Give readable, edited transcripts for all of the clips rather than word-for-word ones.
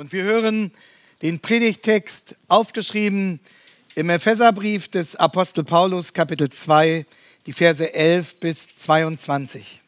Und wir hören den Predigttext aufgeschrieben im Epheserbrief des Apostel Paulus, Kapitel 2, die Verse 11 bis 22.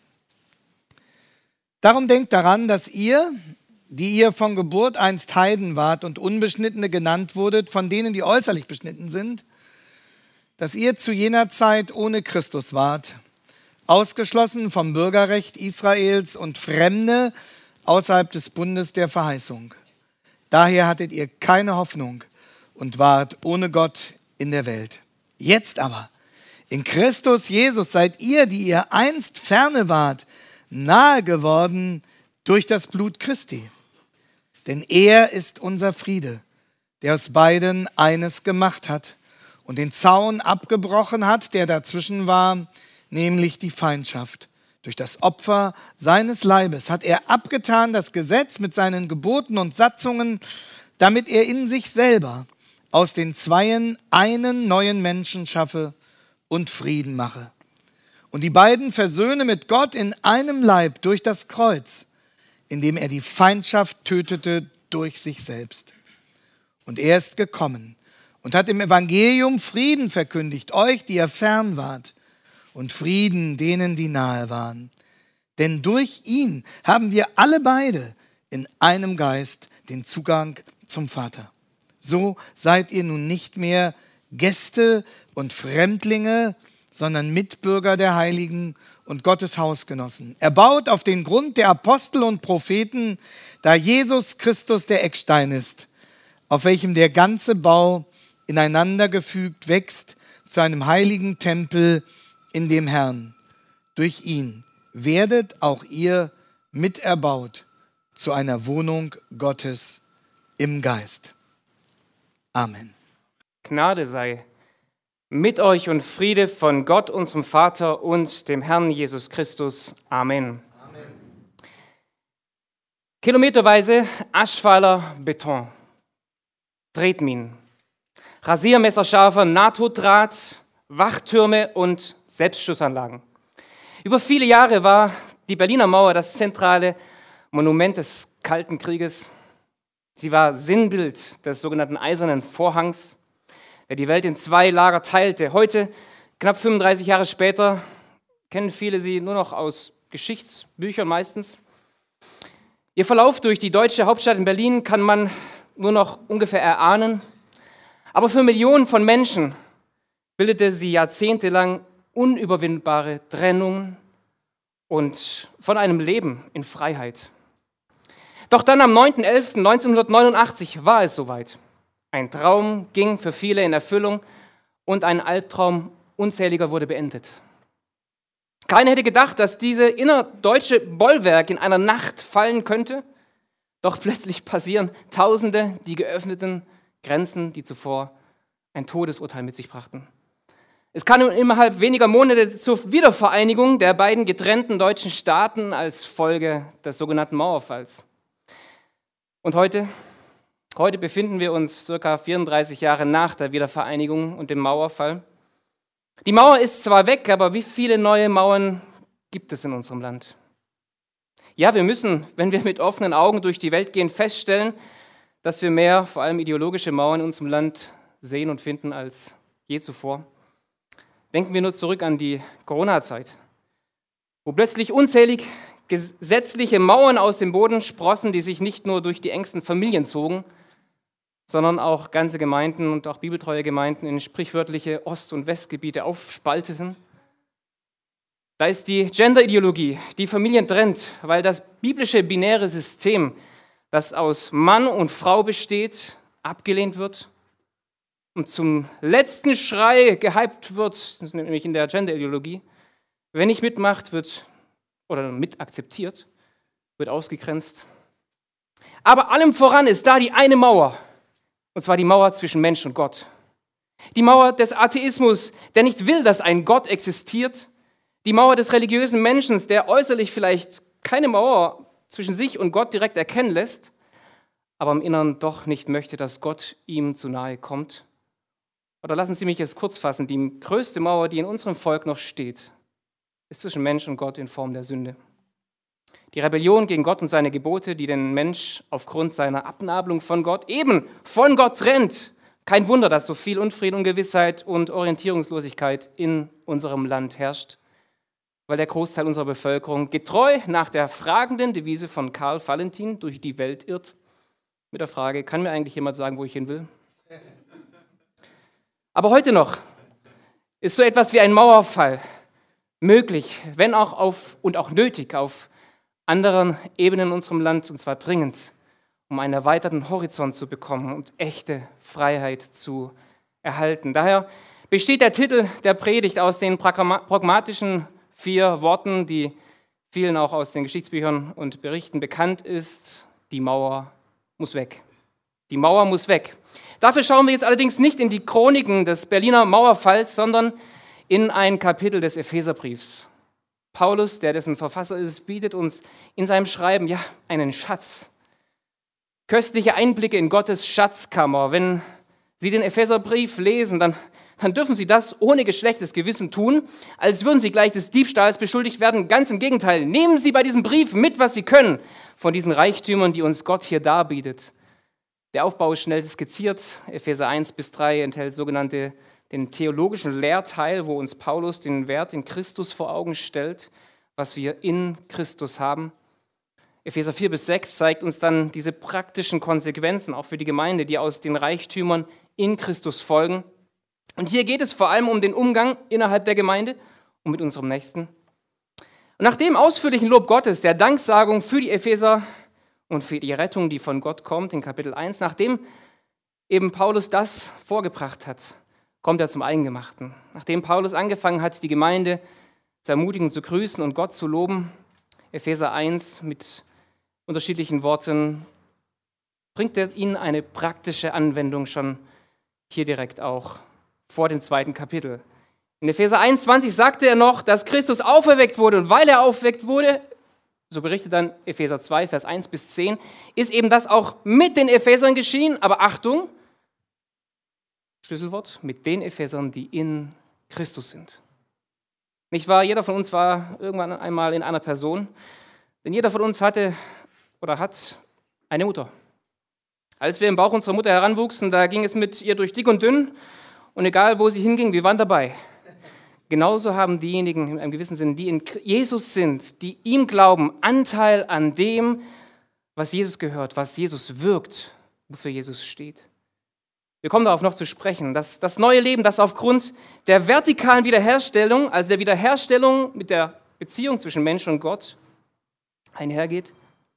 Darum denkt daran, dass ihr, die ihr von Geburt einst Heiden wart und Unbeschnittene genannt wurdet, von denen, die äußerlich beschnitten sind, dass ihr zu jener Zeit ohne Christus wart, ausgeschlossen vom Bürgerrecht Israels und Fremde außerhalb des Bundes der Verheißung. Daher hattet ihr keine Hoffnung und wart ohne Gott in der Welt. Jetzt aber, in Christus Jesus, seid ihr, die ihr einst ferne wart, nahe geworden durch das Blut Christi. Denn er ist unser Friede, der aus beiden eines gemacht hat und den Zaun abgebrochen hat, der dazwischen war, nämlich die Feindschaft. Durch das Opfer seines Leibes hat er abgetan das Gesetz mit seinen Geboten und Satzungen, damit er in sich selber aus den Zweien einen neuen Menschen schaffe und Frieden mache. Und die beiden versöhne mit Gott in einem Leib durch das Kreuz, indem er die Feindschaft tötete durch sich selbst. Und er ist gekommen und hat im Evangelium Frieden verkündigt, euch, die ihr fern wart, und Frieden denen, die nahe waren. Denn durch ihn haben wir alle beide in einem Geist den Zugang zum Vater. So seid ihr nun nicht mehr Gäste und Fremdlinge, sondern Mitbürger der Heiligen und Gottes Hausgenossen. Erbaut auf den Grund der Apostel und Propheten, da Jesus Christus der Eckstein ist, auf welchem der ganze Bau ineinander gefügt wächst zu einem heiligen Tempel in dem Herrn. Durch ihn werdet auch ihr miterbaut zu einer Wohnung Gottes im Geist. Amen. Gnade sei mit euch und Friede von Gott, unserem Vater und dem Herrn Jesus Christus. Amen. Amen. Kilometerweise aschfahler Beton, Tretminen, rasiermesserscharfer NATO-Draht, Wachtürme und Selbstschussanlagen. Über viele Jahre war die Berliner Mauer das zentrale Monument des Kalten Krieges. Sie war Sinnbild des sogenannten Eisernen Vorhangs, der die Welt in zwei Lager teilte. Heute, knapp 35 Jahre später, kennen viele sie nur noch aus Geschichtsbüchern meistens. Ihr Verlauf durch die deutsche Hauptstadt in Berlin kann man nur noch ungefähr erahnen. Aber für Millionen von Menschen bildete sie jahrzehntelang unüberwindbare Trennung und von einem Leben in Freiheit. Doch dann am 9.11.1989 war es soweit. Ein Traum ging für viele in Erfüllung und ein Albtraum unzähliger wurde beendet. Keiner hätte gedacht, dass diese innerdeutsche Bollwerk in einer Nacht fallen könnte. Doch plötzlich passieren Tausende die geöffneten Grenzen, die zuvor ein Todesurteil mit sich brachten. Es kam innerhalb weniger Monate zur Wiedervereinigung der beiden getrennten deutschen Staaten als Folge des sogenannten Mauerfalls. Und heute befinden wir uns ca. 34 Jahre nach der Wiedervereinigung und dem Mauerfall. Die Mauer ist zwar weg, aber wie viele neue Mauern gibt es in unserem Land? Ja, wir müssen, wenn wir mit offenen Augen durch die Welt gehen, feststellen, dass wir mehr, vor allem ideologische Mauern in unserem Land sehen und finden als je zuvor. Denken wir nur zurück an die Corona-Zeit, wo plötzlich unzählig gesetzliche Mauern aus dem Boden sprossen, die sich nicht nur durch die engsten Familien zogen, sondern auch ganze Gemeinden und auch bibeltreue Gemeinden in sprichwörtliche Ost- und Westgebiete aufspalteten. Da ist die Gender-Ideologie, die Familien trennt, weil das biblische binäre System, das aus Mann und Frau besteht, abgelehnt wird und zum letzten Schrei gehypt wird, das ist nämlich in der Gender-Ideologie. Wer nicht mitmacht, wird oder mit akzeptiert, wird ausgegrenzt. Aber allem voran ist da die eine Mauer, und zwar die Mauer zwischen Mensch und Gott. Die Mauer des Atheismus, der nicht will, dass ein Gott existiert. Die Mauer des religiösen Menschen, der äußerlich vielleicht keine Mauer zwischen sich und Gott direkt erkennen lässt, aber im Inneren doch nicht möchte, dass Gott ihm zu nahe kommt. Oder lassen Sie mich es kurz fassen, die größte Mauer, die in unserem Volk noch steht, ist zwischen Mensch und Gott in Form der Sünde. Die Rebellion gegen Gott und seine Gebote, die den Mensch aufgrund seiner Abnabelung von Gott eben von Gott trennt. Kein Wunder, dass so viel Unfrieden, Ungewissheit und Orientierungslosigkeit in unserem Land herrscht, weil der Großteil unserer Bevölkerung getreu nach der fragenden Devise von Karl Valentin durch die Welt irrt. Mit der Frage, kann mir eigentlich jemand sagen, wo ich hin will? Aber heute noch ist so etwas wie ein Mauerfall möglich, wenn auch und auch nötig auf anderen Ebenen in unserem Land, und zwar dringend, um einen erweiterten Horizont zu bekommen und echte Freiheit zu erhalten. Daher besteht der Titel der Predigt aus den pragmatischen 4 Worten, die vielen auch aus den Geschichtsbüchern und Berichten bekannt ist: Die Mauer muss weg. Die Mauer muss weg. Dafür schauen wir jetzt allerdings nicht in die Chroniken des Berliner Mauerfalls, sondern in ein Kapitel des Epheserbriefs. Paulus, der dessen Verfasser ist, bietet uns in seinem Schreiben einen Schatz. Köstliche Einblicke in Gottes Schatzkammer. Wenn Sie den Epheserbrief lesen, dann dürfen Sie das ohne geschlechtes Gewissen tun, als würden Sie gleich des Diebstahls beschuldigt werden. Ganz im Gegenteil, nehmen Sie bei diesem Brief mit, was Sie können von diesen Reichtümern, die uns Gott hier darbietet. Der Aufbau ist schnell skizziert. Epheser 1-3 enthält den theologischen Lehrteil, wo uns Paulus den Wert in Christus vor Augen stellt, was wir in Christus haben. Epheser 4-6 zeigt uns dann diese praktischen Konsequenzen, auch für die Gemeinde, die aus den Reichtümern in Christus folgen. Und hier geht es vor allem um den Umgang innerhalb der Gemeinde und mit unserem Nächsten. Und nach dem ausführlichen Lob Gottes, der Danksagung für die Epheser und für die Rettung, die von Gott kommt, in Kapitel 1, nachdem eben Paulus das vorgebracht hat, kommt er zum Eingemachten. Nachdem Paulus angefangen hat, die Gemeinde zu ermutigen, zu grüßen und Gott zu loben, Epheser 1 mit unterschiedlichen Worten, bringt er ihnen eine praktische Anwendung schon hier direkt auch vor dem 2. Kapitel. In Epheser 1,20 sagte er noch, dass Christus auferweckt wurde, und weil er auferweckt wurde, so berichtet dann Epheser 2, Vers 1-10, ist eben das auch mit den Ephesern geschehen, aber Achtung, Schlüsselwort, mit den Ephesern, die in Christus sind. Nicht wahr? Jeder von uns war irgendwann einmal in einer Person, denn jeder von uns hatte oder hat eine Mutter. Als wir im Bauch unserer Mutter heranwuchsen, da ging es mit ihr durch dick und dünn, und egal wo sie hinging, wir waren dabei. Genauso haben diejenigen in einem gewissen Sinn, die in Jesus sind, die ihm glauben, Anteil an dem, was Jesus gehört, was Jesus wirkt, wofür Jesus steht. Wir kommen darauf noch zu sprechen, dass das neue Leben, das aufgrund der vertikalen Wiederherstellung, also der Wiederherstellung mit der Beziehung zwischen Mensch und Gott einhergeht,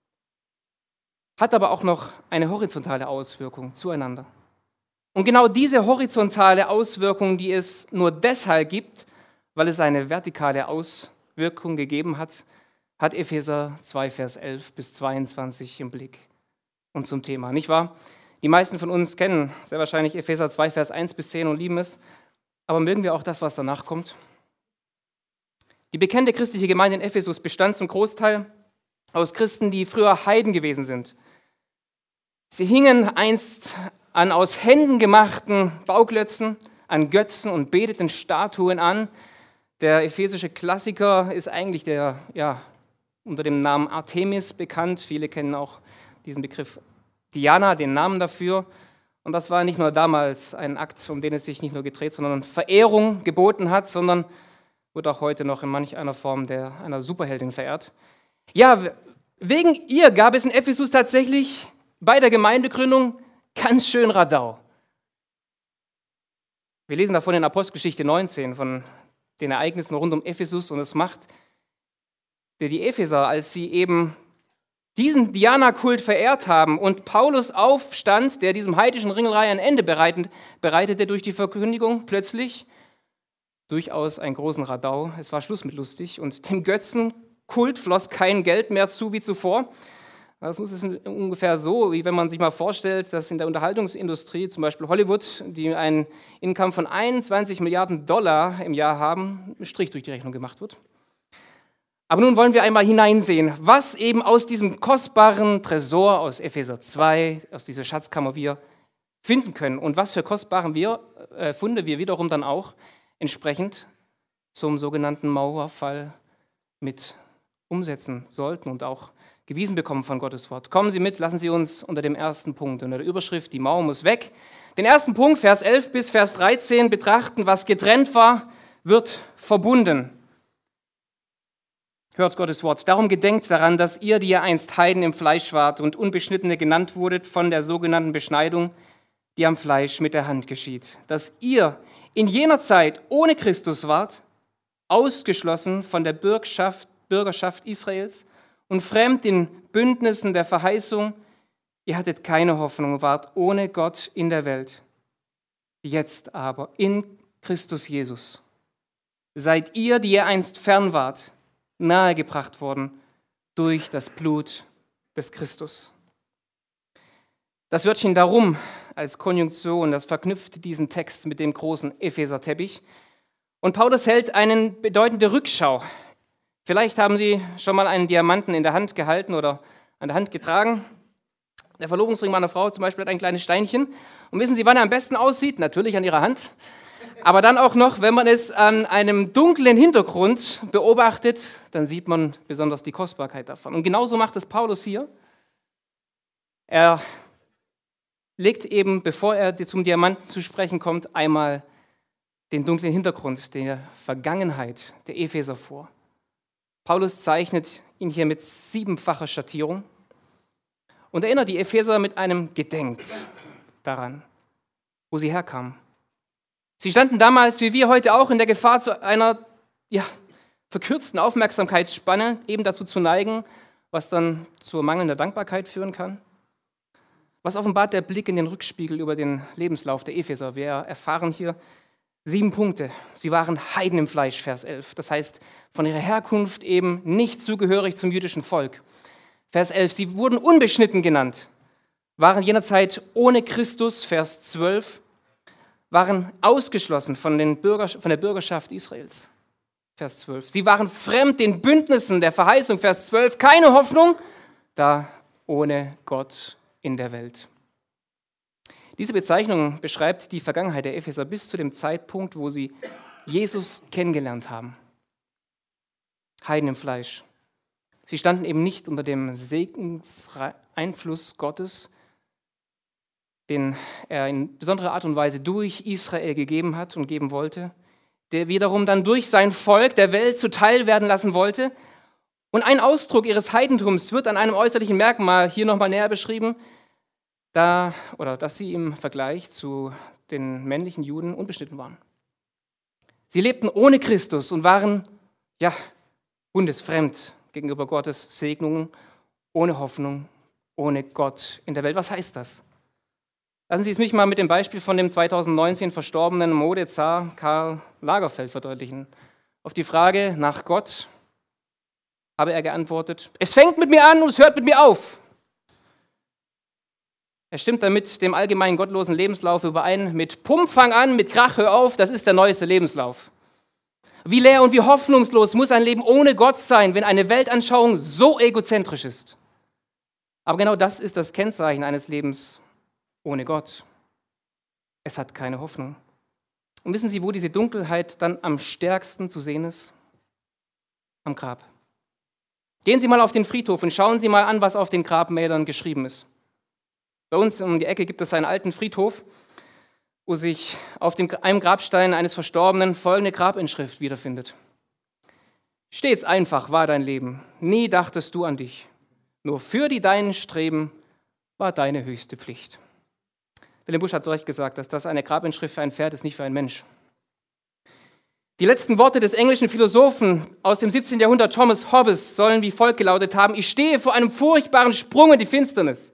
hat aber auch noch eine horizontale Auswirkung zueinander. Und genau diese horizontale Auswirkung, die es nur deshalb gibt, weil es eine vertikale Auswirkung gegeben hat, hat Epheser 2, Vers 11-22 im Blick und zum Thema, nicht wahr? Die meisten von uns kennen sehr wahrscheinlich Epheser 2, Vers 1-10 und lieben es, aber mögen wir auch das, was danach kommt? Die bekannte christliche Gemeinde in Ephesus bestand zum Großteil aus Christen, die früher Heiden gewesen sind. Sie hingen einst an aus Händen gemachten Bauklötzen, an Götzen und beteten Statuen an. Der ephesische Klassiker ist eigentlich unter dem Namen Artemis bekannt. Viele kennen auch diesen Begriff Diana, den Namen dafür. Und das war nicht nur damals ein Akt, um den es sich nicht nur gedreht, sondern Verehrung geboten hat, sondern wird auch heute noch in manch einer Form einer Superheldin verehrt. Ja, wegen ihr gab es in Ephesus tatsächlich bei der Gemeindegründung ganz schön Radau. Wir lesen davon in Apostelgeschichte 19, von den Ereignissen rund um Ephesus, und es macht die Epheser, als sie eben diesen Diana-Kult verehrt haben und Paulus aufstand, der diesem heidnischen Ringelreihe ein Ende bereitete durch die Verkündigung, plötzlich durchaus einen großen Radau. Es war Schluss mit lustig und dem Götzenkult floss kein Geld mehr zu wie zuvor. Das ist ungefähr so, wie wenn man sich mal vorstellt, dass in der Unterhaltungsindustrie, zum Beispiel Hollywood, die einen Income von 21 Milliarden $, im Jahr haben, ein Strich durch die Rechnung gemacht wird. Aber nun wollen wir einmal hineinsehen, was eben aus diesem kostbaren Tresor aus Epheser 2, aus dieser Schatzkammer wir finden können und was für kostbare Funde wir wiederum dann auch entsprechend zum sogenannten Mauerfall mit umsetzen sollten und auch gewiesen bekommen von Gottes Wort. Kommen Sie mit, lassen Sie uns unter dem ersten Punkt, unter der Überschrift Die Mauer muss weg, den ersten Punkt, Vers 11 bis Vers 13, betrachten, was getrennt war, wird verbunden. Hört Gottes Wort. Darum gedenkt daran, dass ihr, die ihr einst Heiden im Fleisch wart und Unbeschnittene genannt wurdet von der sogenannten Beschneidung, die am Fleisch mit der Hand geschieht. Dass ihr in jener Zeit ohne Christus wart, ausgeschlossen von der Bürgerschaft Israels und fremd den Bündnissen der Verheißung. Ihr hattet keine Hoffnung, wart ohne Gott in der Welt. Jetzt aber in Christus Jesus seid ihr, die ihr einst fern wart, nahegebracht worden durch das Blut des Christus. Das Wörtchen darum als Konjunktion, das verknüpft diesen Text mit dem großen Epheser-Teppich. Und Paulus hält eine bedeutende Rückschau. Vielleicht haben Sie schon mal einen Diamanten in der Hand gehalten oder an der Hand getragen. Der Verlobungsring meiner Frau zum Beispiel hat ein kleines Steinchen. Und wissen Sie, wann er am besten aussieht? Natürlich an Ihrer Hand. Aber dann auch noch, wenn man es an einem dunklen Hintergrund beobachtet, dann sieht man besonders die Kostbarkeit davon. Und genauso macht es Paulus hier. Er legt eben, bevor er zum Diamanten zu sprechen kommt, einmal den dunklen Hintergrund der Vergangenheit der Epheser vor. Paulus zeichnet ihn hier mit 7-facher Schattierung und erinnert die Epheser mit einem Gedenkt daran, wo sie herkamen. Sie standen damals, wie wir heute auch, in der Gefahr, zu einer verkürzten Aufmerksamkeitsspanne eben dazu zu neigen, was dann zur mangelnder Dankbarkeit führen kann. Was offenbart der Blick in den Rückspiegel über den Lebenslauf der Epheser? Wir erfahren hier 7 Punkte. Sie waren Heiden im Fleisch, Vers 11. Das heißt, von ihrer Herkunft eben nicht zugehörig zum jüdischen Volk. Vers 11, sie wurden unbeschnitten genannt, waren jener Zeit ohne Christus, Vers 12, waren ausgeschlossen von der Bürgerschaft Israels, Vers 12. Sie waren fremd den Bündnissen der Verheißung, Vers 12, keine Hoffnung, da ohne Gott in der Welt. Diese Bezeichnung beschreibt die Vergangenheit der Epheser bis zu dem Zeitpunkt, wo sie Jesus kennengelernt haben. Heiden im Fleisch. Sie standen eben nicht unter dem Segenseinfluss Gottes, den er in besonderer Art und Weise durch Israel gegeben hat und geben wollte, der wiederum dann durch sein Volk der Welt zuteil werden lassen wollte. Und ein Ausdruck ihres Heidentums wird an einem äußerlichen Merkmal hier nochmal näher beschrieben, dass sie im Vergleich zu den männlichen Juden unbeschnitten waren. Sie lebten ohne Christus und waren, bundesfremd gegenüber Gottes Segnungen, ohne Hoffnung, ohne Gott in der Welt. Was heißt das? Lassen Sie es mich mal mit dem Beispiel von dem 2019 verstorbenen Modezar Karl Lagerfeld verdeutlichen. Auf die Frage nach Gott habe er geantwortet: Es fängt mit mir an und es hört mit mir auf. Er stimmt damit dem allgemeinen gottlosen Lebenslauf überein. Mit Pump fang an, mit Krach hör auf, das ist der neueste Lebenslauf. Wie leer und wie hoffnungslos muss ein Leben ohne Gott sein, wenn eine Weltanschauung so egozentrisch ist. Aber genau das ist das Kennzeichen eines Lebens ohne Gott. Es hat keine Hoffnung. Und wissen Sie, wo diese Dunkelheit dann am stärksten zu sehen ist? Am Grab. Gehen Sie mal auf den Friedhof und schauen Sie mal an, was auf den Grabmälern geschrieben ist. Bei uns um die Ecke gibt es einen alten Friedhof, wo sich auf einem Grabstein eines Verstorbenen folgende Grabinschrift wiederfindet. Stets einfach war dein Leben, nie dachtest du an dich. Nur für die Deinen streben war deine höchste Pflicht. Wilhelm Busch hat zu Recht gesagt, dass das eine Grabinschrift für ein Pferd ist, nicht für einen Mensch. Die letzten Worte des englischen Philosophen aus dem 17. Jahrhundert, Thomas Hobbes, sollen wie folgt gelautet haben: Ich stehe vor einem furchtbaren Sprung in die Finsternis.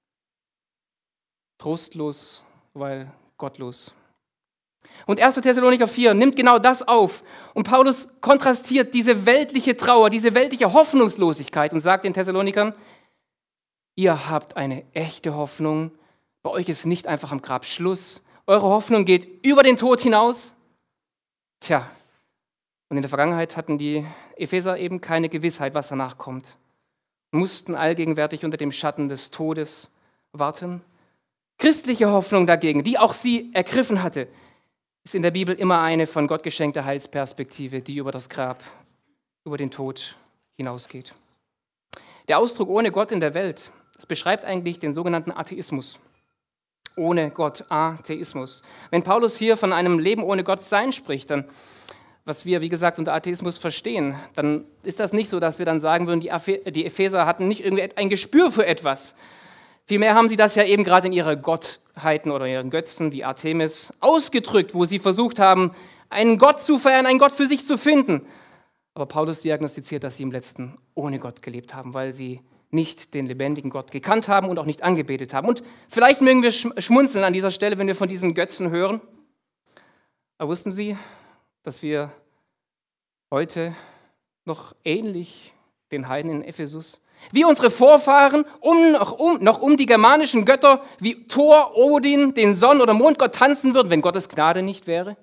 Trostlos, weil gottlos. Und 1. Thessalonicher 4 nimmt genau das auf. Und Paulus kontrastiert diese weltliche Trauer, diese weltliche Hoffnungslosigkeit und sagt den Thessalonikern: Ihr habt eine echte Hoffnung. Bei euch ist nicht einfach am Grab Schluss. Eure Hoffnung geht über den Tod hinaus. Tja, und in der Vergangenheit hatten die Epheser eben keine Gewissheit, was danach kommt. Und mussten allgegenwärtig unter dem Schatten des Todes warten. Christliche Hoffnung dagegen, die auch sie ergriffen hatte, ist in der Bibel immer eine von Gott geschenkter Heilsperspektive, die über das Grab, über den Tod hinausgeht. Der Ausdruck ohne Gott in der Welt, das beschreibt eigentlich den sogenannten Atheismus. Ohne Gott, Atheismus. Wenn Paulus hier von einem Leben ohne Gott sein spricht, dann, was wir, wie gesagt, unter Atheismus verstehen, dann ist das nicht so, dass wir dann sagen würden, die Epheser hatten nicht irgendwie ein Gespür für etwas. Vielmehr haben sie das ja eben gerade in ihre Gottheiten oder ihren Götzen, wie Artemis, ausgedrückt, wo sie versucht haben, einen Gott zu verehren, einen Gott für sich zu finden. Aber Paulus diagnostiziert, dass sie im Letzten ohne Gott gelebt haben, weil sie nicht den lebendigen Gott gekannt haben und auch nicht angebetet haben. Und vielleicht mögen wir schmunzeln an dieser Stelle, wenn wir von diesen Götzen hören. Aber wussten Sie, dass wir heute noch ähnlich den Heiden in Ephesus, wie unsere Vorfahren, noch um die germanischen Götter wie Thor, Odin, den Sonn- oder Mondgott tanzen würden, wenn Gottes Gnade nicht wäre?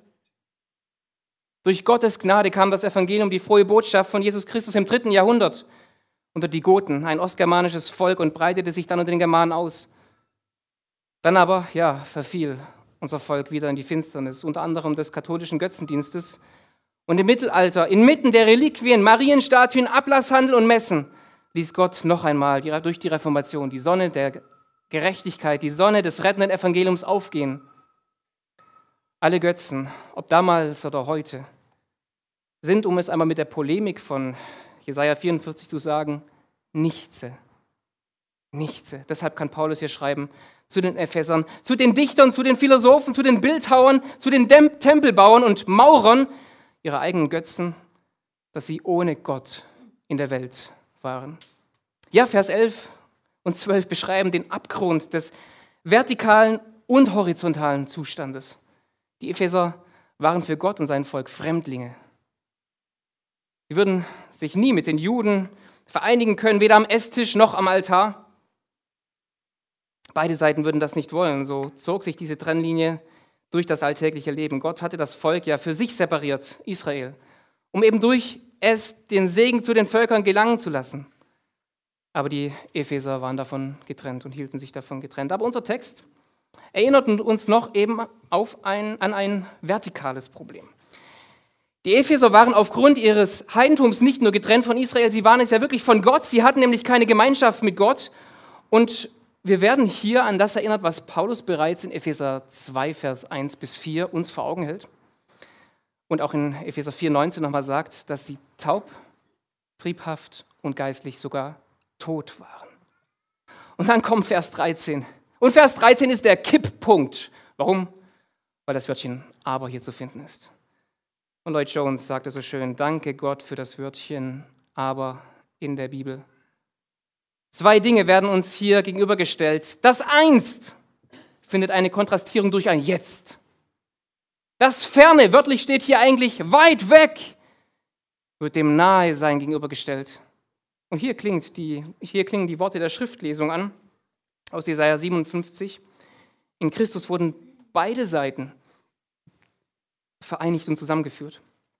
Durch Gottes Gnade kam das Evangelium, die frohe Botschaft von Jesus Christus im 3. Jahrhundert unter die Goten, ein ostgermanisches Volk, und breitete sich dann unter den Germanen aus. Dann aber, verfiel unser Volk wieder in die Finsternis, unter anderem des katholischen Götzendienstes. Und im Mittelalter, inmitten der Reliquien, Marienstatuen, Ablasshandel und Messen, ließ Gott noch einmal durch die Reformation die Sonne der Gerechtigkeit, die Sonne des rettenden Evangeliums aufgehen. Alle Götzen, ob damals oder heute, sind, um es einmal mit der Polemik von Jesaja 44 zu sagen, Nichtse. Nichtse. Deshalb kann Paulus hier schreiben zu den Ephesern, zu den Dichtern, zu den Philosophen, zu den Bildhauern, zu den Tempelbauern und Maurern ihrer eigenen Götzen, dass sie ohne Gott in der Welt waren. Ja, Vers 11 und 12 beschreiben den Abgrund des vertikalen und horizontalen Zustandes. Die Epheser waren für Gott und sein Volk Fremdlinge. Sie würden sich nie mit den Juden vereinigen können, weder am Esstisch noch am Altar. Beide Seiten würden das nicht wollen. So zog sich diese Trennlinie durch das alltägliche Leben. Gott hatte das Volk ja für sich separiert, Israel, um eben durch es den Segen zu den Völkern gelangen zu lassen. Aber die Epheser waren davon getrennt und hielten sich davon getrennt. Aber unser Text erinnert uns noch eben an ein vertikales Problem. Die Epheser waren aufgrund ihres Heidentums nicht nur getrennt von Israel, sie waren es ja wirklich von Gott. Sie hatten nämlich keine Gemeinschaft mit Gott. Und wir werden hier an das erinnert, was Paulus bereits in Epheser 2, Vers 1 bis 4 uns vor Augen hält. Und auch in Epheser 4, 19 nochmal sagt, dass sie taub, triebhaft und geistlich sogar tot waren. Und dann kommt Vers 13. Und Vers 13 ist der Kipppunkt. Warum? Weil das Wörtchen aber hier zu finden ist. Und Lloyd Jones sagte so schön, danke Gott für das Wörtchen aber in der Bibel. Zwei Dinge werden uns hier gegenübergestellt. Das Einst findet eine Kontrastierung durch ein Jetzt. Das Ferne, wörtlich steht hier eigentlich weit weg, wird dem Nahe-Sein gegenübergestellt. Und hier klingen die Worte der Schriftlesung an, aus Jesaja 57. In Christus wurden beide Seiten vereinigt und zusammengeführt.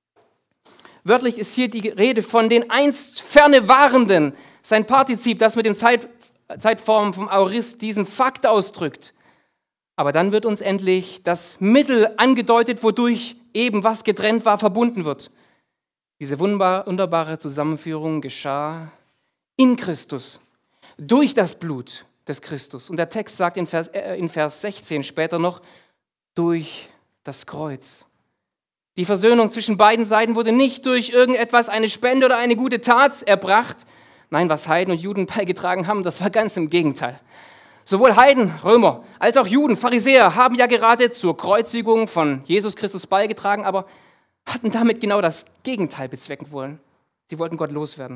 Wörtlich ist hier die Rede von den einst ferne Warenden, sein Partizip, das mit den Zeitformen vom Aorist diesen Fakt ausdrückt. Aber dann wird uns endlich das Mittel angedeutet, wodurch eben was getrennt war, verbunden wird. Diese wunderbare Zusammenführung geschah in Christus, durch das Blut des Christus. Und der Text sagt in Vers 16 später noch, durch das Kreuz. Die Versöhnung zwischen beiden Seiten wurde nicht durch irgendetwas, eine Spende oder eine gute Tat erbracht. Nein, was Heiden und Juden beigetragen haben, das war ganz im Gegenteil. Sowohl Heiden, Römer, als auch Juden, Pharisäer haben ja gerade zur Kreuzigung von Jesus Christus beigetragen, aber hatten damit genau das Gegenteil bezwecken wollen. Sie wollten Gott loswerden.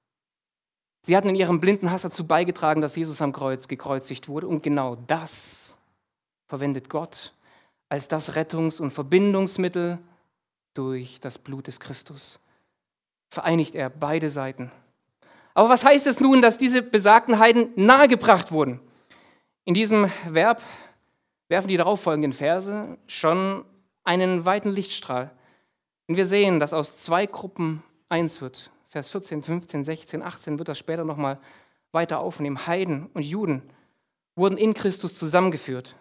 Sie hatten in ihrem blinden Hass dazu beigetragen, dass Jesus am Kreuz gekreuzigt wurde. Und genau das verwendet Gott als das Rettungs- und Verbindungsmittel durch das Blut des Christus. Vereinigt er beide Seiten. Aber was heißt es nun, dass diese besagten Heiden nahegebracht wurden? In diesem Verb werfen die darauffolgenden Verse schon einen weiten Lichtstrahl. Und wir sehen, dass aus zwei Gruppen eins wird. Vers 14, 15, 16, 18 wird das später nochmal weiter aufnehmen. Heiden und Juden wurden in Christus zusammengeführt.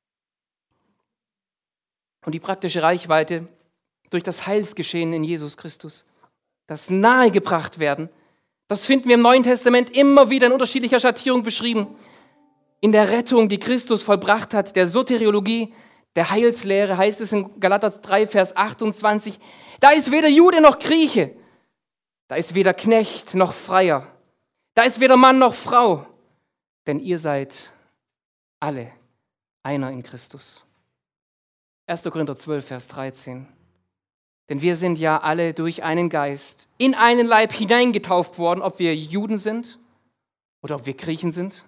Und die praktische Reichweite durch das Heilsgeschehen in Jesus Christus, das nahegebracht werden, Das finden wir im Neuen Testament immer wieder in unterschiedlicher Schattierung beschrieben. In der Rettung, die Christus vollbracht hat, der Soteriologie, der Heilslehre, heißt es in Galater 3, Vers 28, da ist weder Jude noch Grieche, da ist weder Knecht noch Freier, da ist weder Mann noch Frau, denn ihr seid alle einer in Christus. 1. Korinther 12, Vers 13. Denn wir sind ja alle durch einen Geist in einen Leib hineingetauft worden, ob wir Juden sind oder ob wir Griechen sind,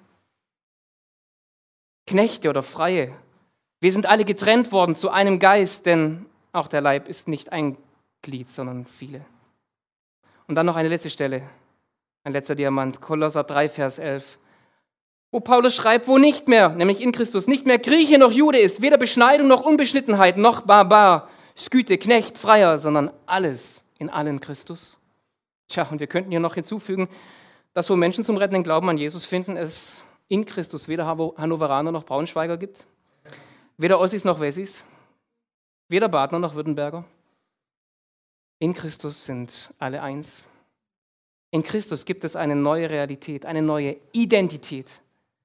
Knechte oder Freie. Wir sind alle getrennt worden zu einem Geist, denn auch der Leib ist nicht ein Glied, sondern viele. Und dann noch eine letzte Stelle, ein letzter Diamant, Kolosser 3, Vers 11, wo Paulus schreibt, wo nicht mehr, nämlich in Christus, nicht mehr Grieche noch Jude ist, weder Beschneidung noch Unbeschnittenheit, noch Barbar, Sküte, Knecht, Freier, sondern alles in allen Christus. Tja, und wir könnten hier noch hinzufügen, dass wo Menschen zum rettenden Glauben an Jesus finden, es in Christus weder Hannoveraner noch Braunschweiger gibt, weder Ossis noch Wessis, weder Badner noch Württemberger. In Christus sind alle eins. In Christus gibt es eine neue Realität, eine neue Identität.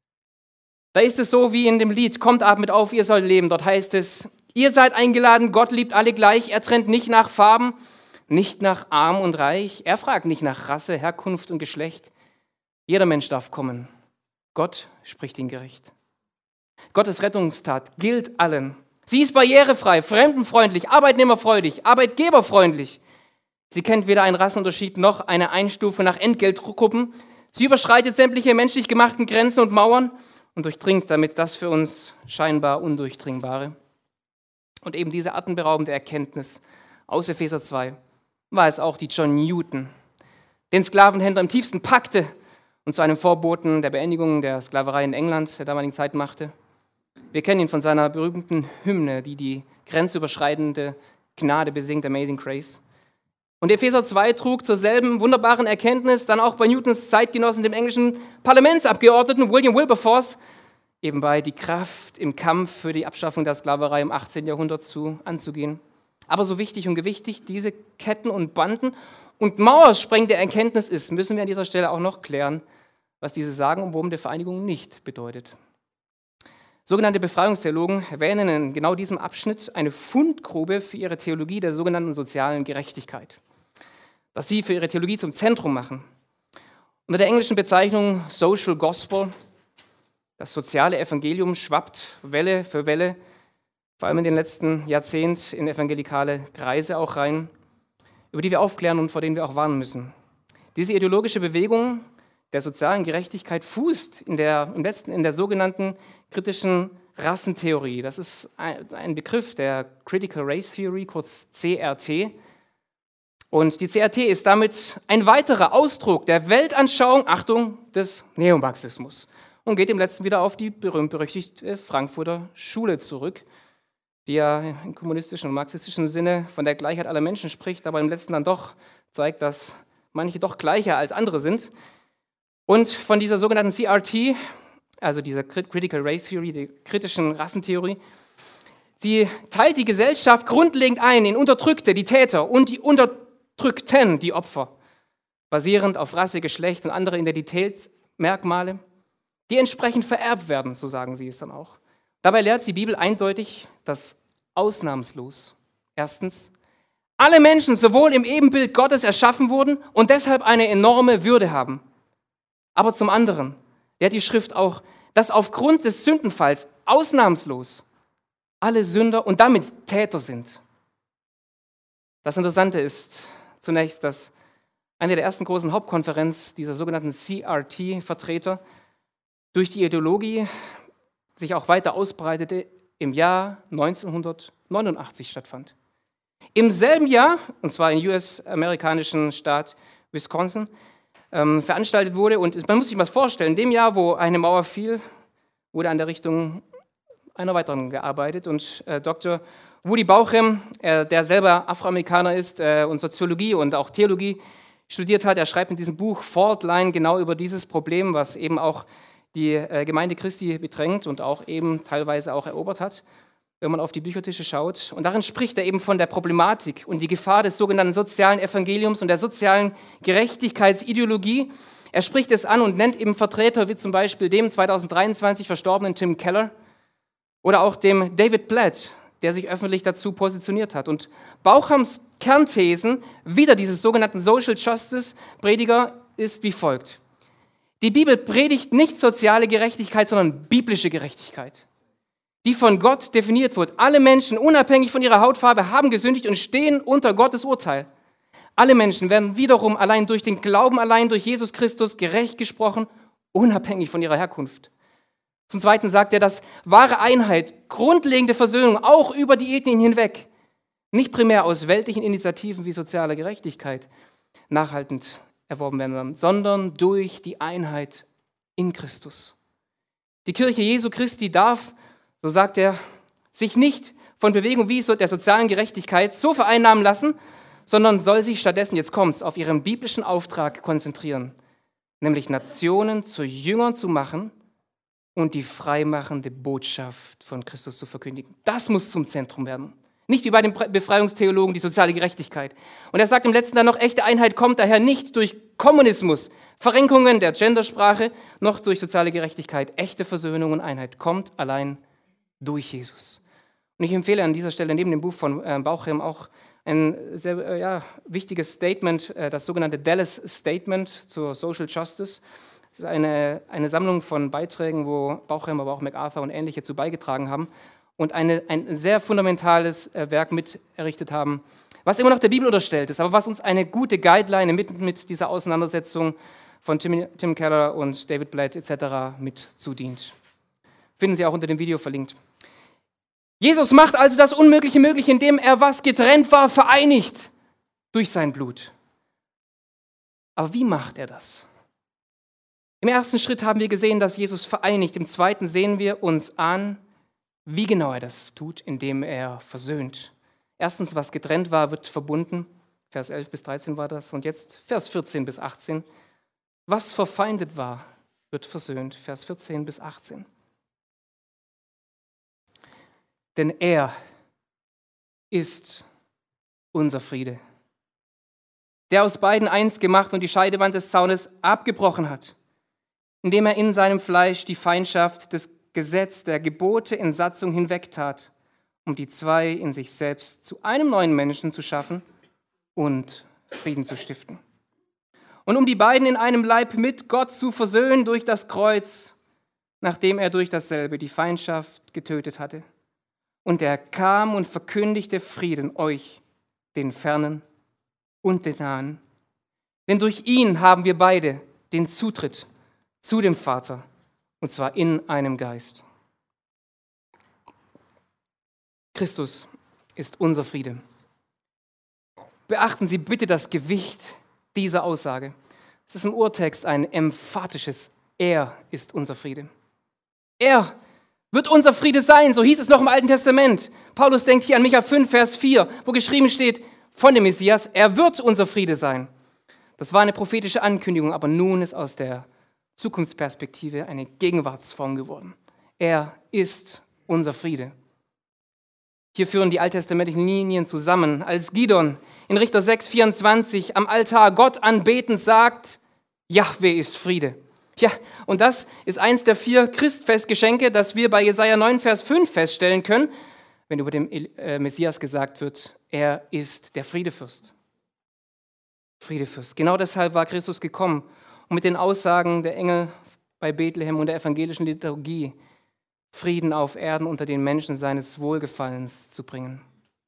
Da ist es so wie in dem Lied, kommt atmet auf, ihr sollt leben. Dort heißt es, ihr seid eingeladen, Gott liebt alle gleich, er trennt nicht nach Farben, nicht nach arm und reich, er fragt nicht nach Rasse, Herkunft und Geschlecht. Jeder Mensch darf kommen. Gott spricht ihn gerecht. Gottes Rettungstat gilt allen. Sie ist barrierefrei, fremdenfreundlich, arbeitnehmerfreundlich, arbeitgeberfreundlich. Sie kennt weder einen Rassenunterschied noch eine Einstufung nach Entgeltgruppen. Sie überschreitet sämtliche menschlich gemachten Grenzen und Mauern und durchdringt damit das für uns scheinbar Undurchdringbare. Und eben diese atemberaubende Erkenntnis aus Epheser 2 war es auch, die John Newton, den Sklavenhändler im tiefsten packte und zu einem Vorboten der Beendigung der Sklaverei in England der damaligen Zeit machte. Wir kennen ihn von seiner berühmten Hymne, die die grenzüberschreitende Gnade besingt, Amazing Grace. Und Epheser 2 trug zur selben wunderbaren Erkenntnis dann auch bei Newtons Zeitgenossen, dem englischen Parlamentsabgeordneten William Wilberforce, eben bei die Kraft im Kampf für die Abschaffung der Sklaverei im 18. Jahrhundert anzugehen. Aber so wichtig und gewichtig diese Ketten und Banden und Mauersprengende Erkenntnis ist, müssen wir an dieser Stelle auch noch klären, was diese sagenumwobene der Vereinigung nicht bedeutet. Sogenannte Befreiungstheologen erwähnen in genau diesem Abschnitt eine Fundgrube für ihre Theologie der sogenannten sozialen Gerechtigkeit, das sie für ihre Theologie zum Zentrum machen. Unter der englischen Bezeichnung Social Gospel, das soziale Evangelium schwappt Welle für Welle, vor allem in den letzten Jahrzehnten in evangelikale Kreise auch rein, über die wir aufklären und vor denen wir auch warnen müssen. Diese ideologische Bewegung der sozialen Gerechtigkeit fußt in der sogenannten kritischen Rassentheorie. Das ist ein Begriff der Critical Race Theory, kurz CRT. Und die CRT ist damit ein weiterer Ausdruck der Weltanschauung, Achtung, des Neomarxismus und geht im letzten wieder auf die berühmt-berüchtigte Frankfurter Schule zurück, die ja im kommunistischen und marxistischen Sinne von der Gleichheit aller Menschen spricht, aber im letzten dann doch zeigt, dass manche doch gleicher als andere sind. Und von dieser sogenannten CRT, also dieser Critical Race Theory, der kritischen Rassentheorie, sie teilt die Gesellschaft grundlegend ein in Unterdrückte, die Täter, und die Unterdrückten, die Opfer, basierend auf Rasse, Geschlecht und andere Identitätsmerkmale, die entsprechend vererbt werden, so sagen sie es dann auch. Dabei lehrt die Bibel eindeutig, dass ausnahmslos, erstens, alle Menschen sowohl im Ebenbild Gottes erschaffen wurden und deshalb eine enorme Würde haben. Aber zum anderen lehrt die Schrift auch, dass aufgrund des Sündenfalls ausnahmslos alle Sünder und damit Täter sind. Das Interessante ist zunächst, dass eine der ersten großen Hauptkonferenz dieser sogenannten CRT-Vertreter durch die Ideologie sich auch weiter ausbreitete, im Jahr 1989 stattfand. Im selben Jahr, und zwar im US-amerikanischen Staat Wisconsin, veranstaltet wurde. Und man muss sich mal vorstellen, in dem Jahr, wo eine Mauer fiel, wurde an der Richtung einer weiteren gearbeitet. Und Dr. Woody Bauchem, der selber Afroamerikaner ist und Soziologie und auch Theologie studiert hat, er schreibt in diesem Buch Fault Line genau über dieses Problem, was eben auch die Gemeinde Christi bedrängt und auch eben teilweise auch erobert hat. wenn man auf die Büchertische schaut. Und darin spricht er eben von der Problematik und die Gefahr des sogenannten sozialen Evangeliums und der sozialen Gerechtigkeitsideologie. Er spricht es an und nennt eben Vertreter wie zum Beispiel dem 2023 verstorbenen Tim Keller oder auch dem David Platt, der sich öffentlich dazu positioniert hat. Und Bauchams Kernthesen wider dieses sogenannten Social Justice Prediger ist wie folgt. Die Bibel predigt nicht soziale Gerechtigkeit, sondern biblische Gerechtigkeit, die von Gott definiert wird. Alle Menschen, unabhängig von ihrer Hautfarbe, haben gesündigt und stehen unter Gottes Urteil. Alle Menschen werden wiederum allein durch den Glauben, allein durch Jesus Christus gerecht gesprochen, unabhängig von ihrer Herkunft. Zum Zweiten sagt er, dass wahre Einheit, grundlegende Versöhnung, auch über die Ethnien hinweg, nicht primär aus weltlichen Initiativen wie sozialer Gerechtigkeit nachhaltend erworben werden, sondern durch die Einheit in Christus. Die Kirche Jesu Christi darf, so sagt er, sich nicht von Bewegung wie der sozialen Gerechtigkeit so vereinnahmen lassen, sondern soll sich stattdessen, jetzt kommt's, auf ihren biblischen Auftrag konzentrieren, nämlich Nationen zu Jüngern zu machen und die freimachende Botschaft von Christus zu verkündigen. Das muss zum Zentrum werden. Nicht wie bei den Befreiungstheologen die soziale Gerechtigkeit. Und er sagt im letzten dann noch, echte Einheit kommt daher nicht durch Kommunismus, Verrenkungen der Gendersprache, noch durch soziale Gerechtigkeit. Echte Versöhnung und Einheit kommt allein durch Jesus. Und ich empfehle an dieser Stelle neben dem Buch von Bauchem auch ein sehr wichtiges Statement, das sogenannte Dallas Statement zur Social Justice. Das ist eine Sammlung von Beiträgen, wo Bauchem, aber auch MacArthur und ähnliche zu beigetragen haben und ein sehr fundamentales Werk mit errichtet haben, was immer noch der Bibel unterstellt ist, aber was uns eine gute Guideline mit dieser Auseinandersetzung von Tim Keller und David Platt etc. mit zudient. Finden Sie auch unter dem Video verlinkt. Jesus macht also das Unmögliche möglich, indem er, was getrennt war, vereinigt durch sein Blut. Aber wie macht er das? Im ersten Schritt haben wir gesehen, dass Jesus vereinigt. Im zweiten sehen wir uns an, wie genau er das tut, indem er versöhnt. Erstens, was getrennt war, wird verbunden. Vers 11 bis 13 war das. Und jetzt Vers 14 bis 18. Was verfeindet war, wird versöhnt. Vers 14 bis 18. Denn er ist unser Friede, der aus beiden eins gemacht und die Scheidewand des Zaunes abgebrochen hat, indem er in seinem Fleisch die Feindschaft des Gesetz der Gebote in Satzung hinwegtat, um die zwei in sich selbst zu einem neuen Menschen zu schaffen und Frieden zu stiften. Und um die beiden in einem Leib mit Gott zu versöhnen durch das Kreuz, nachdem er durch dasselbe die Feindschaft getötet hatte. Und er kam und verkündigte Frieden euch, den Fernen und den Nahen. Denn durch ihn haben wir beide den Zutritt zu dem Vater, und zwar in einem Geist. Christus ist unser Friede. Beachten Sie bitte das Gewicht dieser Aussage. Es ist im Urtext ein emphatisches Er ist unser Friede. Er wird unser Friede sein, so hieß es noch im Alten Testament. Paulus denkt hier an Micha 5, Vers 4, wo geschrieben steht von dem Messias, er wird unser Friede sein. Das war eine prophetische Ankündigung, aber nun ist aus der Zukunftsperspektive eine Gegenwartsform geworden. Er ist unser Friede. Hier führen die alttestamentlichen Linien zusammen. Als Gideon in Richter 6, 24 am Altar Gott anbetend sagt, Jahwe ist Friede. Ja, und das ist eins der 4 Christfestgeschenke, das wir bei Jesaja 9, Vers 5 feststellen können, wenn über den Messias gesagt wird, er ist der Friedefürst. Friedefürst. Genau deshalb war Christus gekommen, um mit den Aussagen der Engel bei Bethlehem und der evangelischen Liturgie Frieden auf Erden unter den Menschen seines Wohlgefallens zu bringen.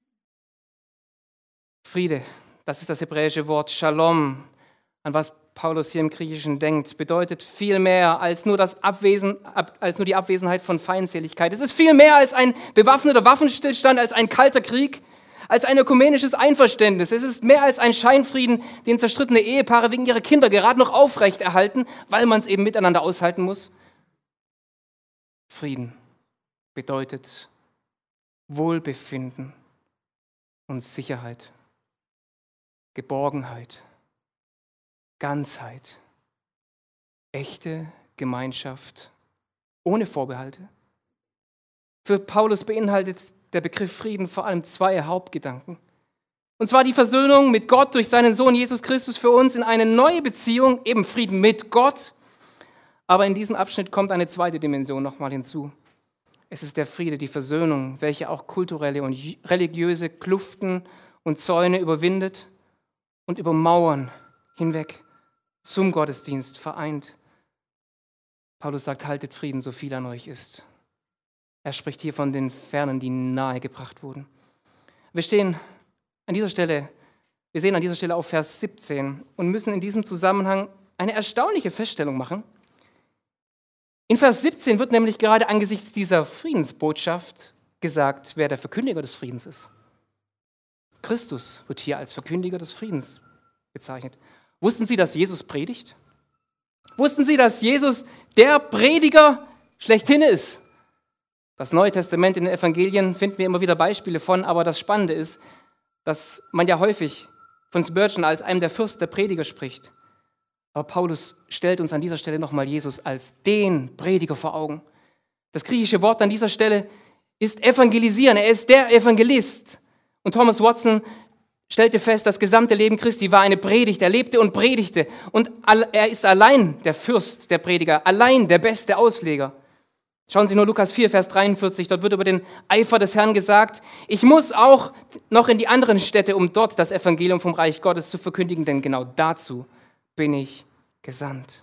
Friede, das ist das hebräische Wort Shalom, an was Paulus hier im Griechischen denkt, bedeutet viel mehr als nur die Abwesenheit von Feindseligkeit. Es ist viel mehr als ein bewaffneter Waffenstillstand, als ein kalter Krieg, als ein ökumenisches Einverständnis. Es ist mehr als ein Scheinfrieden, den zerstrittene Ehepaare wegen ihrer Kinder gerade noch aufrechterhalten, weil man es eben miteinander aushalten muss. Frieden bedeutet Wohlbefinden und Sicherheit, Geborgenheit, Ganzheit, echte Gemeinschaft ohne Vorbehalte. Für Paulus beinhaltet der Begriff Frieden vor allem zwei Hauptgedanken. Und zwar die Versöhnung mit Gott durch seinen Sohn Jesus Christus für uns in eine neue Beziehung, eben Frieden mit Gott. Aber in diesem Abschnitt kommt eine zweite Dimension nochmal hinzu. Es ist der Friede, die Versöhnung, welche auch kulturelle und religiöse Kluften und Zäune überwindet und über Mauern hinweg zum Gottesdienst vereint. Paulus sagt, haltet Frieden, so viel an euch ist. Er spricht hier von den Fernen, die nahe gebracht wurden. Wir sehen an dieser Stelle auf Vers 17 und müssen in diesem Zusammenhang eine erstaunliche Feststellung machen. In Vers 17 wird nämlich gerade angesichts dieser Friedensbotschaft gesagt, wer der Verkündiger des Friedens ist. Christus wird hier als Verkündiger des Friedens bezeichnet. Wussten Sie, dass Jesus predigt? Wussten Sie, dass Jesus der Prediger schlechthin ist? Das Neue Testament in den Evangelien finden wir immer wieder Beispiele von, aber das Spannende ist, dass man ja häufig von Spurgeon als einem der Fürsten der Prediger spricht. Aber Paulus stellt uns an dieser Stelle nochmal Jesus als den Prediger vor Augen. Das griechische Wort an dieser Stelle ist evangelisieren. Er ist der Evangelist. Und Thomas Watson stellte fest, das gesamte Leben Christi war eine Predigt. Er lebte und predigte. Und er ist allein der Fürst der Prediger, allein der beste Ausleger. Schauen Sie nur Lukas 4, Vers 43, dort wird über den Eifer des Herrn gesagt, ich muss auch noch in die anderen Städte, um dort das Evangelium vom Reich Gottes zu verkündigen, denn genau dazu bin ich gesandt.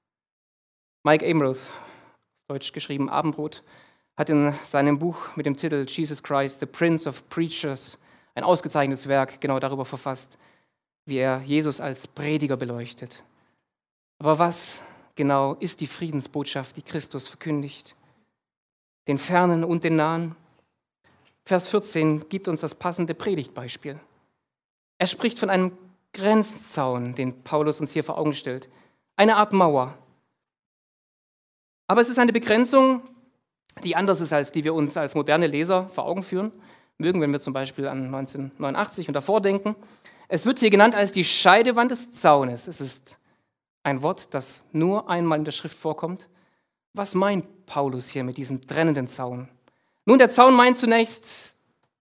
Mike Amroth, deutsch geschrieben Abendbrot, hat in seinem Buch mit dem Titel Jesus Christ, the Prince of Preachers, ein ausgezeichnetes Werk genau darüber verfasst, wie er Jesus als Prediger beleuchtet. Aber was genau ist die Friedensbotschaft, die Christus verkündigt? Den Fernen und den Nahen? Vers 14 gibt uns das passende Predigtbeispiel. Er spricht von einem Grenzzaun, den Paulus uns hier vor Augen stellt. Eine Art Mauer. Aber es ist eine Begrenzung, die anders ist, als die wir uns als moderne Leser vor Augen führen. Mögen, wenn wir zum Beispiel an 1989 und davor denken. Es wird hier genannt als die Scheidewand des Zaunes. Es ist ein Wort, das nur einmal in der Schrift vorkommt. Was meint Paulus hier mit diesem trennenden Zaun? Nun, der Zaun meint zunächst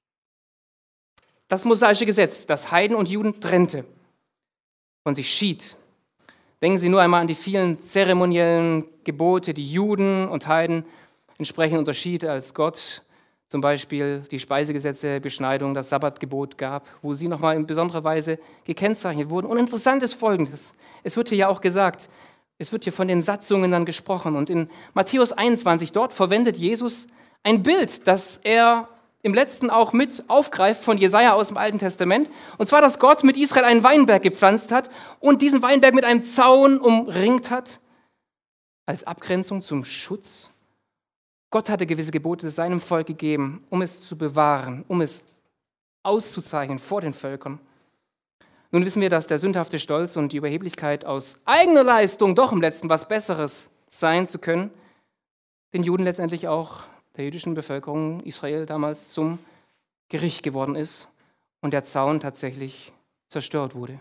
das mosaische Gesetz, das Heiden und Juden trennte und sich schied. Denken Sie nur einmal an die vielen zeremoniellen Gebote, die Juden und Heiden entsprechend unterschied, als Gott zum Beispiel die Speisegesetze, Beschneidung, das Sabbatgebot gab, wo sie nochmal in besonderer Weise gekennzeichnet wurden. Und interessant ist Folgendes, es wird hier ja auch gesagt, es wird hier von den Satzungen dann gesprochen. Und in Matthäus 21, dort verwendet Jesus ein Bild, das er im letzten auch mit aufgreift von Jesaja aus dem Alten Testament. Und zwar, dass Gott mit Israel einen Weinberg gepflanzt hat und diesen Weinberg mit einem Zaun umringt hat, als Abgrenzung zum Schutz. Gott hatte gewisse Gebote seinem Volk gegeben, um es zu bewahren, um es auszuzeichnen vor den Völkern. Nun wissen wir, dass der sündhafte Stolz und die Überheblichkeit aus eigener Leistung doch im Letzten was Besseres sein zu können, den Juden letztendlich auch der jüdischen Bevölkerung Israel damals zum Gericht geworden ist und der Zaun tatsächlich zerstört wurde.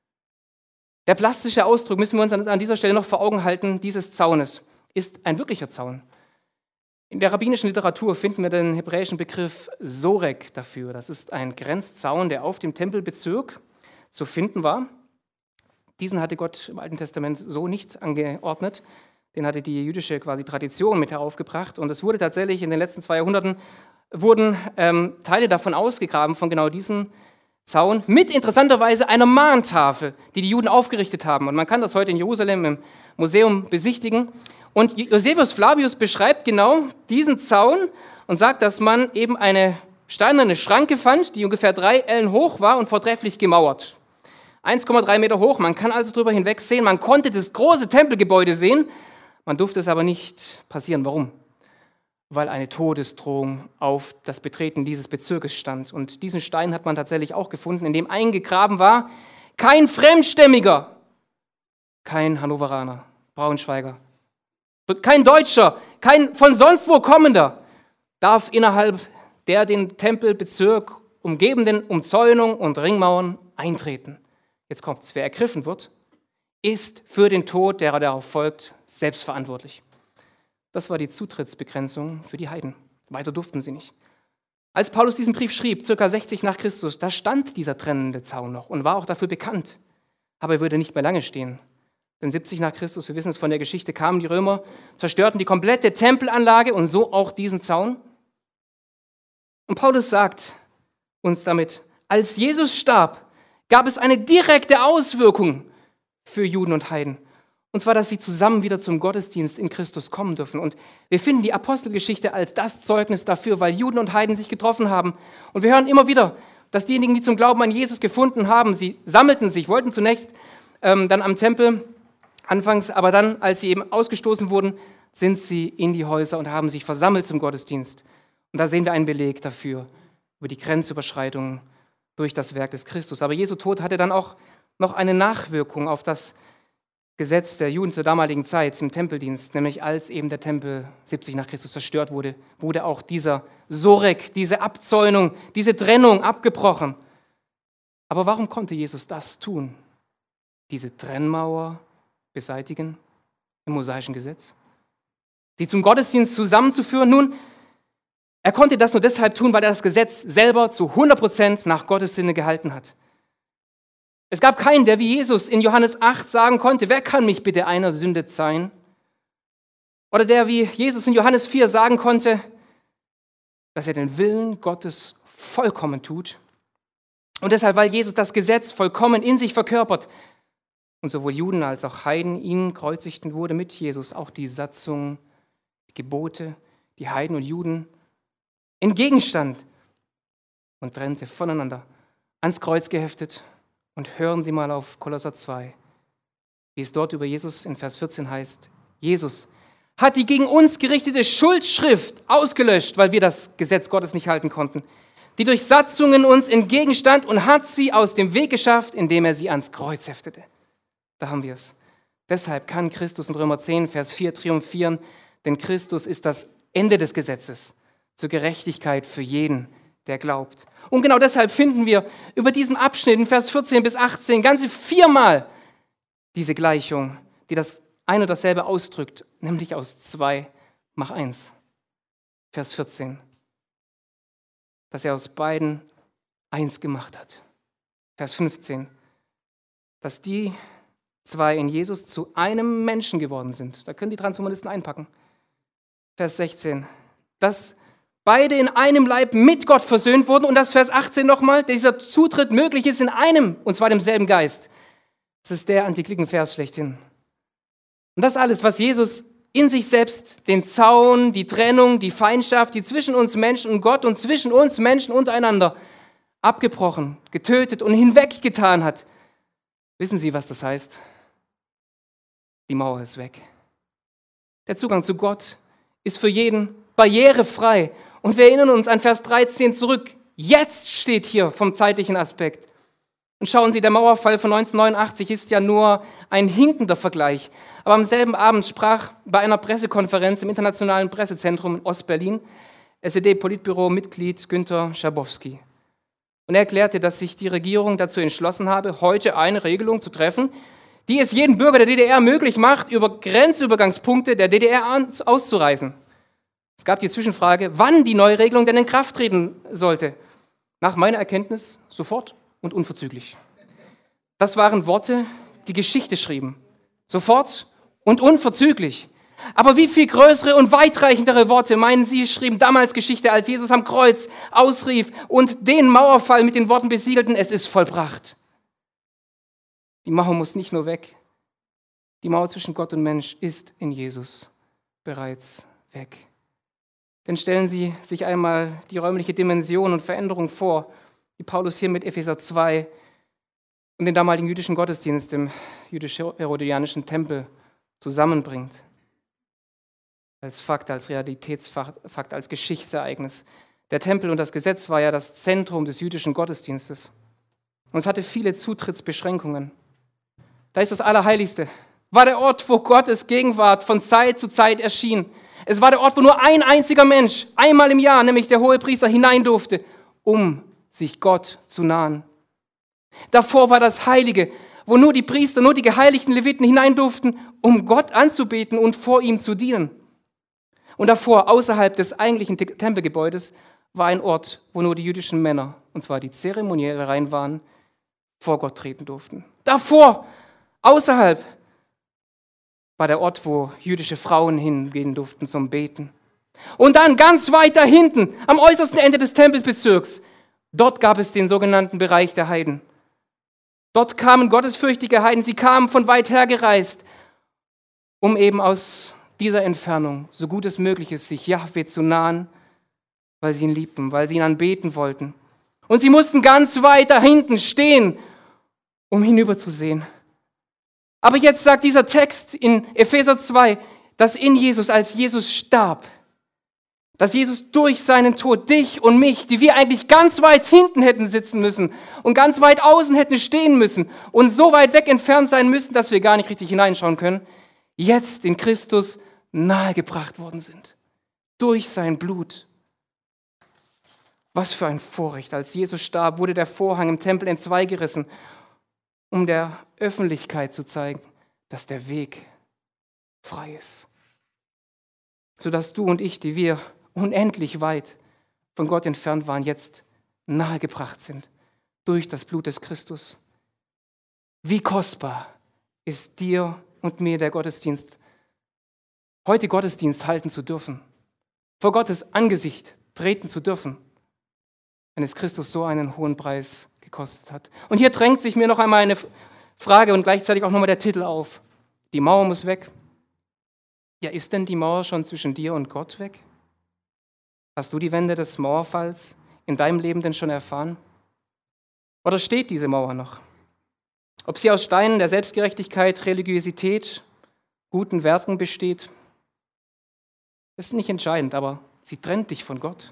Der plastische Ausdruck, müssen wir uns an dieser Stelle noch vor Augen halten, dieses Zaunes ist ein wirklicher Zaun. In der rabbinischen Literatur finden wir den hebräischen Begriff Sorek dafür. Das ist ein Grenzzaun, der auf dem Tempelbezirk zu finden war. Diesen hatte Gott im Alten Testament so nicht angeordnet. Den hatte die jüdische quasi Tradition mit heraufgebracht. Und es wurde tatsächlich in den letzten 2 Jahrhunderten wurden Teile davon ausgegraben, von genau diesem Zaun, mit interessanterweise einer Mahntafel, die die Juden aufgerichtet haben. Und man kann das heute in Jerusalem im Museum besichtigen. Und Josephus Flavius beschreibt genau diesen Zaun und sagt, dass man eben eine steinerne Schranke fand, die ungefähr 3 Ellen hoch war und vortrefflich gemauert. 1,3 Meter hoch, man kann also drüber hinwegsehen, man konnte das große Tempelgebäude sehen, man durfte es aber nicht passieren. Warum? Weil eine Todesdrohung auf das Betreten dieses Bezirkes stand. Und diesen Stein hat man tatsächlich auch gefunden, in dem eingegraben war, kein Fremdstämmiger, kein Hannoveraner, Braunschweiger, kein Deutscher, kein von sonst wo kommender darf innerhalb der den Tempelbezirk umgebenden Umzäunung und Ringmauern eintreten. Jetzt kommt's, wer ergriffen wird, ist für den Tod, der darauf folgt, selbstverantwortlich. Das war die Zutrittsbegrenzung für die Heiden. Weiter durften sie nicht. Als Paulus diesen Brief schrieb, ca. 60 nach Christus, da stand dieser trennende Zaun noch und war auch dafür bekannt. Aber er würde nicht mehr lange stehen. Denn 70 nach Christus, wir wissen es von der Geschichte, kamen die Römer, zerstörten die komplette Tempelanlage und so auch diesen Zaun. Und Paulus sagt uns damit, als Jesus starb, gab es eine direkte Auswirkung für Juden und Heiden. Und zwar, dass sie zusammen wieder zum Gottesdienst in Christus kommen dürfen. Und wir finden die Apostelgeschichte als das Zeugnis dafür, weil Juden und Heiden sich getroffen haben. Und wir hören immer wieder, dass diejenigen, die zum Glauben an Jesus gefunden haben, sie sammelten sich, wollten zunächst dann am Tempel anfangs, aber dann, als sie eben ausgestoßen wurden, sind sie in die Häuser und haben sich versammelt zum Gottesdienst. Und da sehen wir einen Beleg dafür, über die Grenzüberschreitungen durch das Werk des Christus. Aber Jesu Tod hatte dann auch noch eine Nachwirkung auf das Gesetz der Juden zur damaligen Zeit im Tempeldienst, nämlich als eben der Tempel 70 nach Christus zerstört wurde, wurde auch dieser Sorek, diese Abzäunung, diese Trennung abgebrochen. Aber warum konnte Jesus das tun? Diese Trennmauer beseitigen im mosaischen Gesetz? Sie zum Gottesdienst zusammenzuführen? Nun, er konnte das nur deshalb tun, weil er das Gesetz selber zu 100% nach Gottes Sinne gehalten hat. Es gab keinen, der wie Jesus in Johannes 8 sagen konnte, wer kann mich bitte einer Sünde zeihen? Oder der wie Jesus in Johannes 4 sagen konnte, dass er den Willen Gottes vollkommen tut. Und deshalb, weil Jesus das Gesetz vollkommen in sich verkörpert und sowohl Juden als auch Heiden ihn kreuzigten, wurde mit Jesus auch die Satzung, die Gebote, die Heiden und Juden in Gegenstand und trennte voneinander, ans Kreuz geheftet. Und hören Sie mal auf Kolosser 2, wie es dort über Jesus in Vers 14 heißt, Jesus hat die gegen uns gerichtete Schuldschrift ausgelöscht, weil wir das Gesetz Gottes nicht halten konnten, die durch Satzungen uns entgegenstand und hat sie aus dem Weg geschafft, indem er sie ans Kreuz heftete. Da haben wir es. Deshalb kann Christus in Römer 10, Vers 4 triumphieren, denn Christus ist das Ende des Gesetzes zur Gerechtigkeit für jeden, der glaubt. Und genau deshalb finden wir über diesen Abschnitt in Vers 14 bis 18 ganze 4-mal diese Gleichung, die das ein und dasselbe ausdrückt, nämlich aus 2 mach 1. Vers 14. Dass er aus beiden 1 gemacht hat. Vers 15. Dass die 2 in Jesus zu einem Menschen geworden sind. Da können die Transhumanisten einpacken. Vers 16. Dass beide in einem Leib mit Gott versöhnt wurden und das Vers 18 nochmal, dieser Zutritt möglich ist in einem, und zwar demselben Geist. Das ist der Antiklicken-Vers schlechthin. Und das alles, was Jesus in sich selbst, den Zaun, die Trennung, die Feindschaft, die zwischen uns Menschen und Gott und zwischen uns Menschen untereinander abgebrochen, getötet und hinweggetan hat. Wissen Sie, was das heißt? Die Mauer ist weg. Der Zugang zu Gott ist für jeden barrierefrei. Und wir erinnern uns an Vers 13 zurück. Jetzt steht hier vom zeitlichen Aspekt. Und schauen Sie, der Mauerfall von 1989 ist ja nur ein hinkender Vergleich. Aber am selben Abend sprach bei einer Pressekonferenz im Internationalen Pressezentrum in Ostberlin SED-Politbüro-Mitglied Günter Schabowski. Und er erklärte, dass sich die Regierung dazu entschlossen habe, heute eine Regelung zu treffen, die es jedem Bürger der DDR möglich macht, über Grenzübergangspunkte der DDR auszureisen. Es gab die Zwischenfrage, wann die neue Regelung denn in Kraft treten sollte. Nach meiner Erkenntnis sofort und unverzüglich. Das waren Worte, die Geschichte schrieben. Sofort und unverzüglich. Aber wie viel größere und weitreichendere Worte, meinen Sie, schrieben damals Geschichte, als Jesus am Kreuz ausrief und den Mauerfall mit den Worten besiegelten, es ist vollbracht. Die Mauer muss nicht nur weg. Die Mauer zwischen Gott und Mensch ist in Jesus bereits weg. Denn stellen Sie sich einmal die räumliche Dimension und Veränderung vor, die Paulus hier mit Epheser 2 und den damaligen jüdischen Gottesdienst im jüdisch-herodianischen Tempel zusammenbringt. Als Fakt, als Realitätsfakt, als Geschichtsereignis. Der Tempel und das Gesetz war ja das Zentrum des jüdischen Gottesdienstes. Und es hatte viele Zutrittsbeschränkungen. Da ist das Allerheiligste. War der Ort, wo Gottes Gegenwart von Zeit zu Zeit erschien. Es war der Ort, wo nur ein einziger Mensch einmal im Jahr, nämlich der Hohepriester, hinein durfte, um sich Gott zu nahen. Davor war das Heilige, wo nur die Priester, nur die geheiligten Leviten hinein durften, um Gott anzubeten und vor ihm zu dienen. Und davor, außerhalb des eigentlichen Tempelgebäudes, war ein Ort, wo nur die jüdischen Männer, und zwar die zeremoniell rein waren, vor Gott treten durften. Davor, außerhalb, war der Ort, wo jüdische Frauen hingehen durften zum Beten. Und dann ganz weit da hinten, am äußersten Ende des Tempelbezirks, dort gab es den sogenannten Bereich der Heiden. Dort kamen gottesfürchtige Heiden, sie kamen von weit her gereist, um eben aus dieser Entfernung, so gut es möglich ist, sich Jahwe zu nahen, weil sie ihn liebten, weil sie ihn anbeten wollten. Und sie mussten ganz weit da hinten stehen, um hinüberzusehen. Aber jetzt sagt dieser Text in Epheser 2, dass in Jesus, als Jesus starb, dass Jesus durch seinen Tod dich und mich, die wir eigentlich ganz weit hinten hätten sitzen müssen und ganz weit außen hätten stehen müssen und so weit weg entfernt sein müssen, dass wir gar nicht richtig hineinschauen können, jetzt in Christus nahegebracht worden sind. Durch sein Blut. Was für ein Vorrecht. Als Jesus starb, wurde der Vorhang im Tempel entzwei gerissen, um der Öffentlichkeit zu zeigen, dass der Weg frei ist. Sodass du und ich, die wir unendlich weit von Gott entfernt waren, jetzt nahegebracht sind durch das Blut des Christus. Wie kostbar ist dir und mir der Gottesdienst, heute Gottesdienst halten zu dürfen, vor Gottes Angesicht treten zu dürfen, wenn es Christus so einen hohen Preis gekostet hat. Und hier drängt sich mir noch einmal eine Frage und gleichzeitig auch nochmal der Titel auf. Die Mauer muss weg. Ja, ist denn die Mauer schon zwischen dir und Gott weg? Hast du die Wände des Mauerfalls in deinem Leben denn schon erfahren? Oder steht diese Mauer noch? Ob sie aus Steinen der Selbstgerechtigkeit, Religiosität, guten Werten besteht, ist nicht entscheidend, aber sie trennt dich von Gott.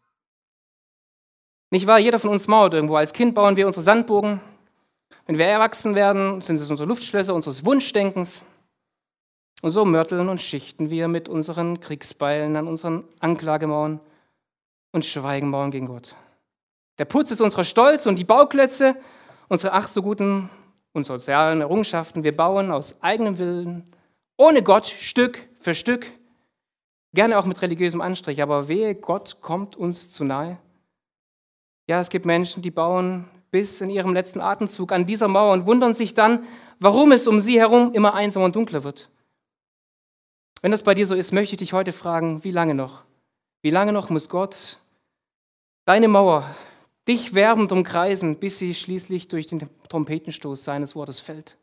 Nicht wahr? Jeder von uns mauert irgendwo. Als Kind bauen wir unsere Sandburgen. Wenn wir erwachsen werden, sind es unsere Luftschlösser unseres Wunschdenkens. Und so mörteln und schichten wir mit unseren Kriegsbeilen an unseren Anklagemauern und Schweigenmauern gegen Gott. Der Putz ist unser Stolz und die Bauklötze, unsere ach so guten und sozialen Errungenschaften. Wir bauen aus eigenem Willen, ohne Gott, Stück für Stück, gerne auch mit religiösem Anstrich, aber wehe, Gott kommt uns zu nahe. Ja, es gibt Menschen, die bauen bis in ihrem letzten Atemzug an dieser Mauer und wundern sich dann, warum es um sie herum immer einsamer und dunkler wird. Wenn das bei dir so ist, möchte ich dich heute fragen, wie lange noch? Wie lange noch muss Gott deine Mauer dich werbend umkreisen, bis sie schließlich durch den Trompetenstoß seines Wortes fällt?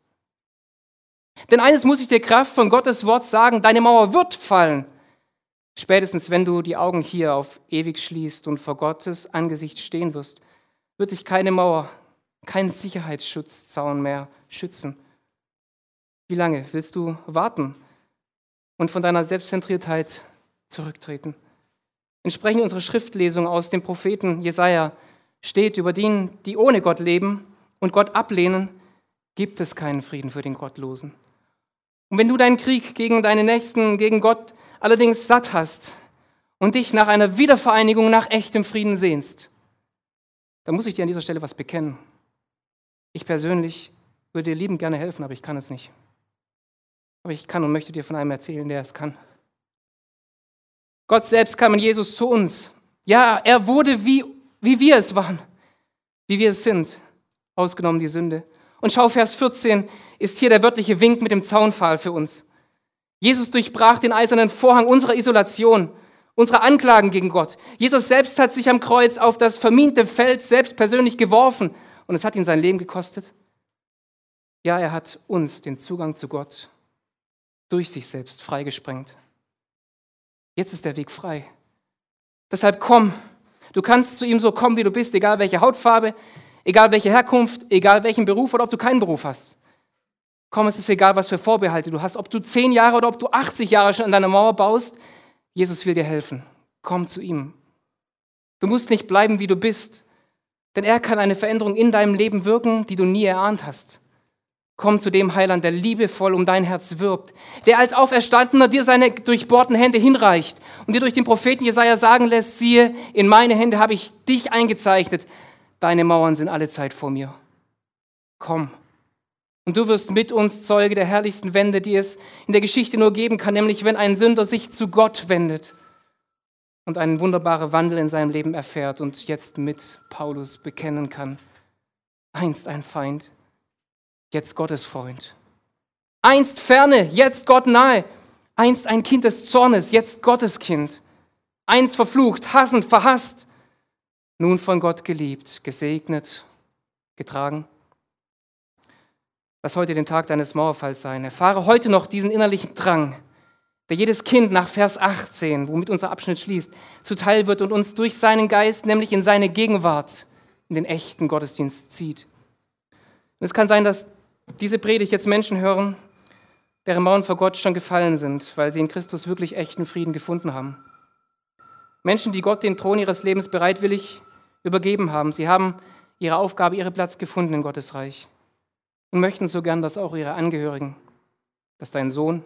Denn eines muss ich dir Kraft von Gottes Wort sagen, deine Mauer wird fallen. Spätestens, wenn du die Augen hier auf ewig schließt und vor Gottes Angesicht stehen wirst, wird dich keine Mauer, kein Sicherheitsschutzzaun mehr schützen. Wie lange willst du warten und von deiner Selbstzentriertheit zurücktreten? Entsprechend unserer Schriftlesung aus dem Propheten Jesaja steht, über den, die ohne Gott leben und Gott ablehnen, gibt es keinen Frieden für den Gottlosen. Und wenn du deinen Krieg gegen deine Nächsten, gegen Gott allerdings satt hast und dich nach einer Wiedervereinigung, nach echtem Frieden sehnst, dann muss ich dir an dieser Stelle was bekennen. Ich persönlich würde dir liebend gerne helfen, aber ich kann es nicht. Aber ich kann und möchte dir von einem erzählen, der es kann. Gott selbst kam in Jesus zu uns. Ja, er wurde wie wir es waren, wie wir es sind, ausgenommen die Sünde. Und schau, Vers 14 ist hier der wörtliche Wink mit dem Zaunpfahl für uns. Jesus durchbrach den eisernen Vorhang unserer Isolation, unserer Anklagen gegen Gott. Jesus selbst hat sich am Kreuz auf das verminte Feld selbst persönlich geworfen und es hat ihn sein Leben gekostet. Ja, er hat uns den Zugang zu Gott durch sich selbst freigesprengt. Jetzt ist der Weg frei. Deshalb komm. Du kannst zu ihm so kommen, wie du bist, egal welche Hautfarbe, egal welche Herkunft, egal welchen Beruf oder ob du keinen Beruf hast. Komm, es ist egal, was für Vorbehalte du hast, ob du 10 Jahre oder ob du 80 Jahre schon an deiner Mauer baust. Jesus will dir helfen. Komm zu ihm. Du musst nicht bleiben, wie du bist, denn er kann eine Veränderung in deinem Leben wirken, die du nie erahnt hast. Komm zu dem Heiland, der liebevoll um dein Herz wirbt, der als Auferstandener dir seine durchbohrten Hände hinreicht und dir durch den Propheten Jesaja sagen lässt, siehe, in meine Hände habe ich dich eingezeichnet, deine Mauern sind allezeit vor mir. Komm. Und du wirst mit uns Zeuge der herrlichsten Wende, die es in der Geschichte nur geben kann, nämlich wenn ein Sünder sich zu Gott wendet und einen wunderbaren Wandel in seinem Leben erfährt und jetzt mit Paulus bekennen kann. Einst ein Feind, jetzt Gottes Freund. Einst ferne, jetzt Gott nahe. Einst ein Kind des Zornes, jetzt Gottes Kind. Einst verflucht, hassend, verhasst. Nun von Gott geliebt, gesegnet, getragen. Lass heute den Tag deines Mauerfalls sein. Erfahre heute noch diesen innerlichen Drang, der jedes Kind nach Vers 18, womit unser Abschnitt schließt, zuteil wird und uns durch seinen Geist, nämlich in seine Gegenwart, in den echten Gottesdienst zieht. Und es kann sein, dass diese Predigt jetzt Menschen hören, deren Mauern vor Gott schon gefallen sind, weil sie in Christus wirklich echten Frieden gefunden haben. Menschen, die Gott den Thron ihres Lebens bereitwillig übergeben haben. Sie haben ihre Aufgabe, ihren Platz gefunden in Gottes Reich und möchten so gern, dass auch ihre Angehörigen, dass dein Sohn,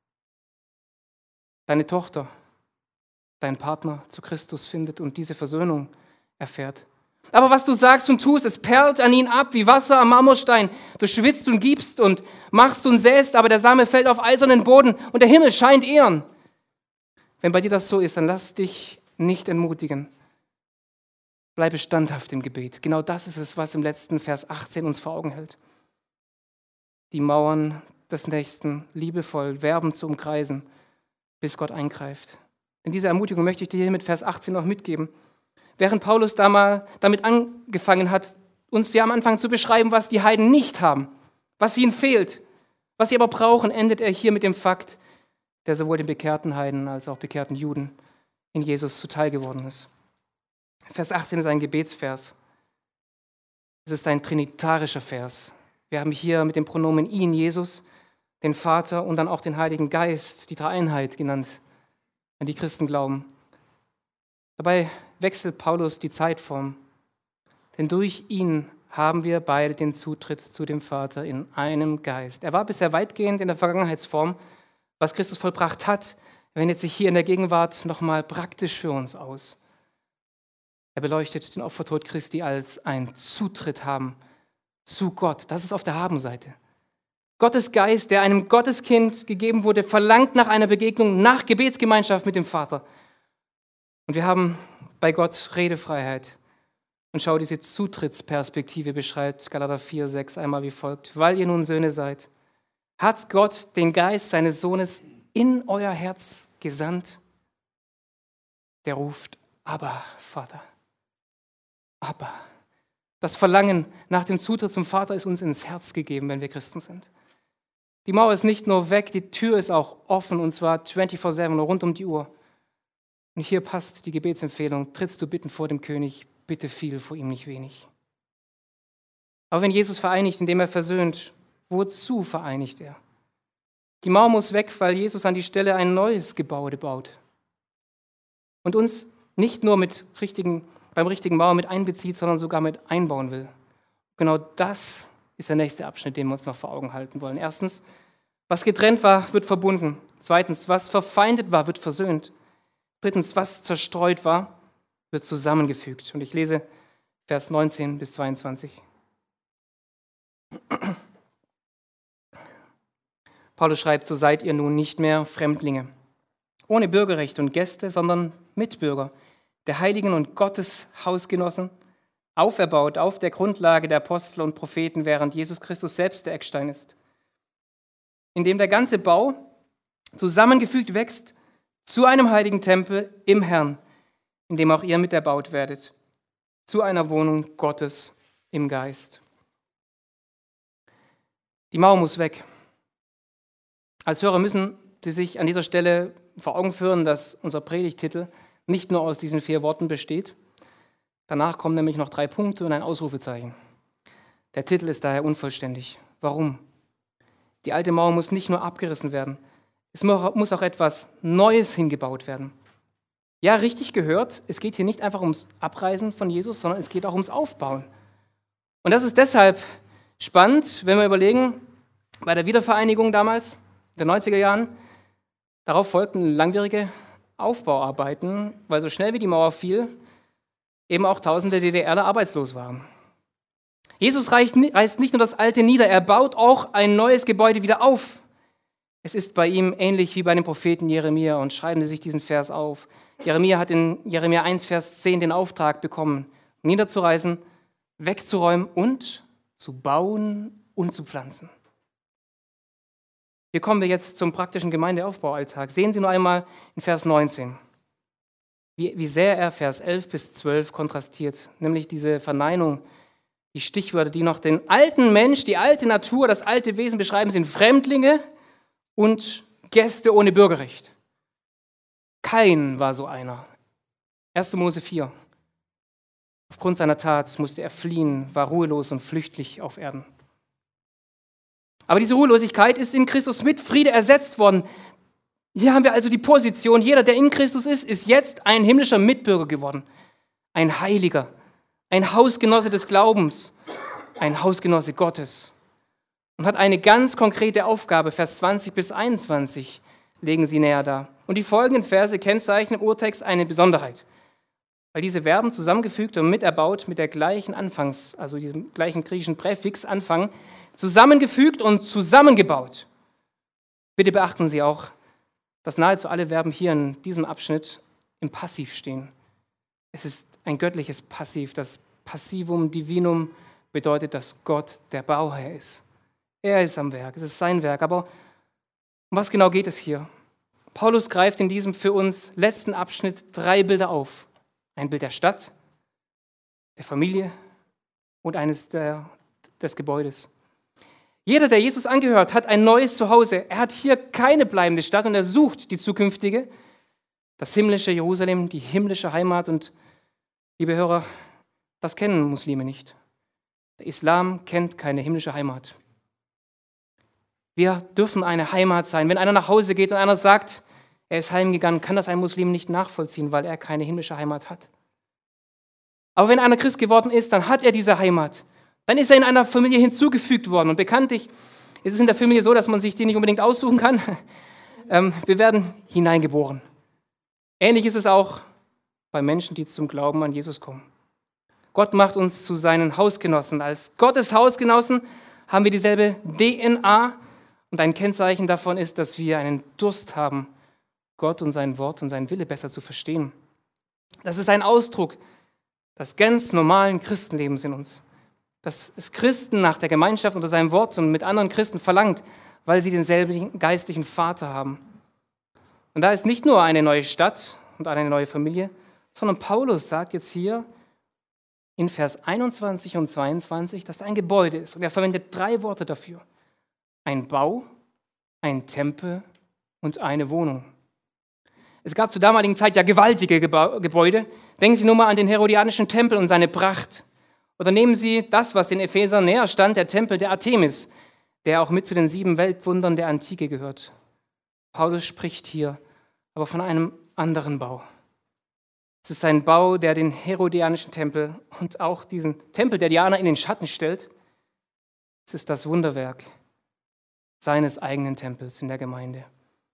deine Tochter, dein Partner zu Christus findet und diese Versöhnung erfährt. Aber was du sagst und tust, es perlt an ihn ab wie Wasser am Marmorstein. Du schwitzt und gibst und machst und säst, aber der Same fällt auf eisernen Boden und der Himmel scheint ehren. Wenn bei dir das so ist, dann lass dich nicht entmutigen. Bleibe standhaft im Gebet. Genau das ist es, was im letzten Vers 18 uns vor Augen hält. Die Mauern des Nächsten liebevoll, werbend zu umkreisen, bis Gott eingreift. Denn diese Ermutigung möchte ich dir hier mit Vers 18 noch mitgeben. Während Paulus da mal damit angefangen hat, uns ja am Anfang zu beschreiben, was die Heiden nicht haben, was ihnen fehlt, was sie aber brauchen, endet er hier mit dem Fakt, der sowohl den bekehrten Heiden als auch bekehrten Juden in Jesus zuteil geworden ist. Vers 18 ist ein Gebetsvers. Es ist ein trinitarischer Vers. Wir haben hier mit dem Pronomen ihn, Jesus, den Vater und dann auch den Heiligen Geist, die Dreieinheit genannt, an die Christen glauben. Dabei wechselt Paulus die Zeitform, denn durch ihn haben wir beide den Zutritt zu dem Vater in einem Geist. Er war bisher weitgehend in der Vergangenheitsform, was Christus vollbracht hat, wendet sich hier in der Gegenwart nochmal praktisch für uns aus. Er beleuchtet den Opfertod Christi als ein Zutritt haben zu Gott. Das ist auf der Habenseite. Gottes Geist, der einem Gotteskind gegeben wurde, verlangt nach einer Begegnung, nach Gebetsgemeinschaft mit dem Vater. Und wir haben bei Gott Redefreiheit. Und schau, diese Zutrittsperspektive beschreibt Galater 4,6 einmal wie folgt. Weil ihr nun Söhne seid, hat Gott den Geist seines Sohnes in euer Herz gesandt, der ruft, Abba, Vater. Abba. Das Verlangen nach dem Zutritt zum Vater ist uns ins Herz gegeben, wenn wir Christen sind. Die Mauer ist nicht nur weg, die Tür ist auch offen, und zwar 24/7, rund um die Uhr. Und hier passt die Gebetsempfehlung, trittst du bitten vor dem König, bitte viel, vor ihm nicht wenig. Aber wenn Jesus vereinigt, indem er versöhnt, wozu vereinigt er? Die Mauer muss weg, weil Jesus an die Stelle ein neues Gebäude baut. Und uns nicht nur beim richtigen Mauer mit einbezieht, sondern sogar mit einbauen will. Genau das ist der nächste Abschnitt, den wir uns noch vor Augen halten wollen. Erstens, was getrennt war, wird verbunden. Zweitens, was verfeindet war, wird versöhnt. Drittens, was zerstreut war, wird zusammengefügt. Und ich lese Vers 19 bis 22. Paulus schreibt, so seid ihr nun nicht mehr Fremdlinge, ohne Bürgerrecht und Gäste, sondern Mitbürger der Heiligen und Gottes Hausgenossen, auferbaut auf der Grundlage der Apostel und Propheten, während Jesus Christus selbst der Eckstein ist, in dem der ganze Bau zusammengefügt wächst zu einem heiligen Tempel im Herrn, in dem auch ihr mit erbaut werdet, zu einer Wohnung Gottes im Geist. Die Mauer muss weg. Als Hörer müssen Sie sich an dieser Stelle vor Augen führen, dass unser Predigttitel nicht nur aus diesen 4 Worten besteht. Danach kommen nämlich noch 3 Punkte und ein Ausrufezeichen. Der Titel ist daher unvollständig. Warum? Die alte Mauer muss nicht nur abgerissen werden, es muss auch etwas Neues hingebaut werden. Ja, richtig gehört, es geht hier nicht einfach ums Abreißen von Jesus, sondern es geht auch ums Aufbauen. Und das ist deshalb spannend, wenn wir überlegen, bei der Wiedervereinigung damals, in den 90er Jahren, darauf folgten langwierige Aufbauarbeiten, weil so schnell wie die Mauer fiel, eben auch tausende DDRler arbeitslos waren. Jesus reißt nicht nur das Alte nieder, er baut auch ein neues Gebäude wieder auf. Es ist bei ihm ähnlich wie bei dem Propheten Jeremia und schreiben Sie sich diesen Vers auf. Jeremia hat in Jeremia 1, Vers 10 den Auftrag bekommen, niederzureißen, wegzuräumen und zu bauen und zu pflanzen. Hier kommen wir jetzt zum praktischen Gemeindeaufbaualltag. Sehen Sie nur einmal in Vers 19, wie sehr er Vers 11 bis 12 kontrastiert, nämlich diese Verneinung, die Stichwörter, die noch den alten Mensch, die alte Natur, das alte Wesen beschreiben, sind Fremdlinge und Gäste ohne Bürgerrecht. Kain war so einer. 1. Mose 4. Aufgrund seiner Tat musste er fliehen, war ruhelos und flüchtig auf Erden. Aber diese Ruhelosigkeit ist in Christus mit Friede ersetzt worden. Hier haben wir also die Position, jeder, der in Christus ist jetzt ein himmlischer Mitbürger geworden. Ein Heiliger, ein Hausgenosse des Glaubens, ein Hausgenosse Gottes. Und hat eine ganz konkrete Aufgabe, Vers 20 bis 21 legen sie näher dar. Und die folgenden Verse kennzeichnen im Urtext eine Besonderheit. Weil diese Verben zusammengefügt und miterbaut mit der gleichen also diesem gleichen griechischen Präfix Anfang, zusammengefügt und zusammengebaut. Bitte beachten Sie auch, dass nahezu alle Verben hier in diesem Abschnitt im Passiv stehen. Es ist ein göttliches Passiv. Das Passivum Divinum bedeutet, dass Gott der Bauherr ist. Er ist am Werk, es ist sein Werk. Aber um was genau geht es hier? Paulus greift in diesem für uns letzten Abschnitt 3 Bilder auf. Ein Bild der Stadt, der Familie und eines des Gebäudes. Jeder, der Jesus angehört, hat ein neues Zuhause. Er hat hier keine bleibende Stadt und er sucht die zukünftige, das himmlische Jerusalem, die himmlische Heimat. Und liebe Hörer, das kennen Muslime nicht. Der Islam kennt keine himmlische Heimat. Wir dürfen eine Heimat sein. Wenn einer nach Hause geht und einer sagt, er ist heimgegangen, kann das ein Muslim nicht nachvollziehen, weil er keine himmlische Heimat hat. Aber wenn einer Christ geworden ist, dann hat er diese Heimat. Dann ist er in einer Familie hinzugefügt worden. Und bekanntlich ist es in der Familie so, dass man sich die nicht unbedingt aussuchen kann. Wir werden hineingeboren. Ähnlich ist es auch bei Menschen, die zum Glauben an Jesus kommen. Gott macht uns zu seinen Hausgenossen. Als Gottes Hausgenossen haben wir dieselbe DNA. Und ein Kennzeichen davon ist, dass wir einen Durst haben, Gott und sein Wort und seinen Wille besser zu verstehen. Das ist ein Ausdruck des ganz normalen Christenlebens in uns. Dass es Christen nach der Gemeinschaft unter seinem Wort und mit anderen Christen verlangt, weil sie denselben geistlichen Vater haben. Und da ist nicht nur eine neue Stadt und eine neue Familie, sondern Paulus sagt jetzt hier in Vers 21 und 22, dass es ein Gebäude ist. Und er verwendet 3 Worte dafür. Ein Bau, ein Tempel und eine Wohnung. Es gab zur damaligen Zeit ja gewaltige Gebäude. Denken Sie nur mal an den Herodianischen Tempel und seine Pracht. Oder nehmen Sie das, was den Ephesern näher stand, der Tempel der Artemis, der auch mit zu den 7 Weltwundern der Antike gehört. Paulus spricht hier aber von einem anderen Bau. Es ist ein Bau, der den Herodianischen Tempel und auch diesen Tempel der Diana in den Schatten stellt. Es ist das Wunderwerk seines eigenen Tempels in der Gemeinde.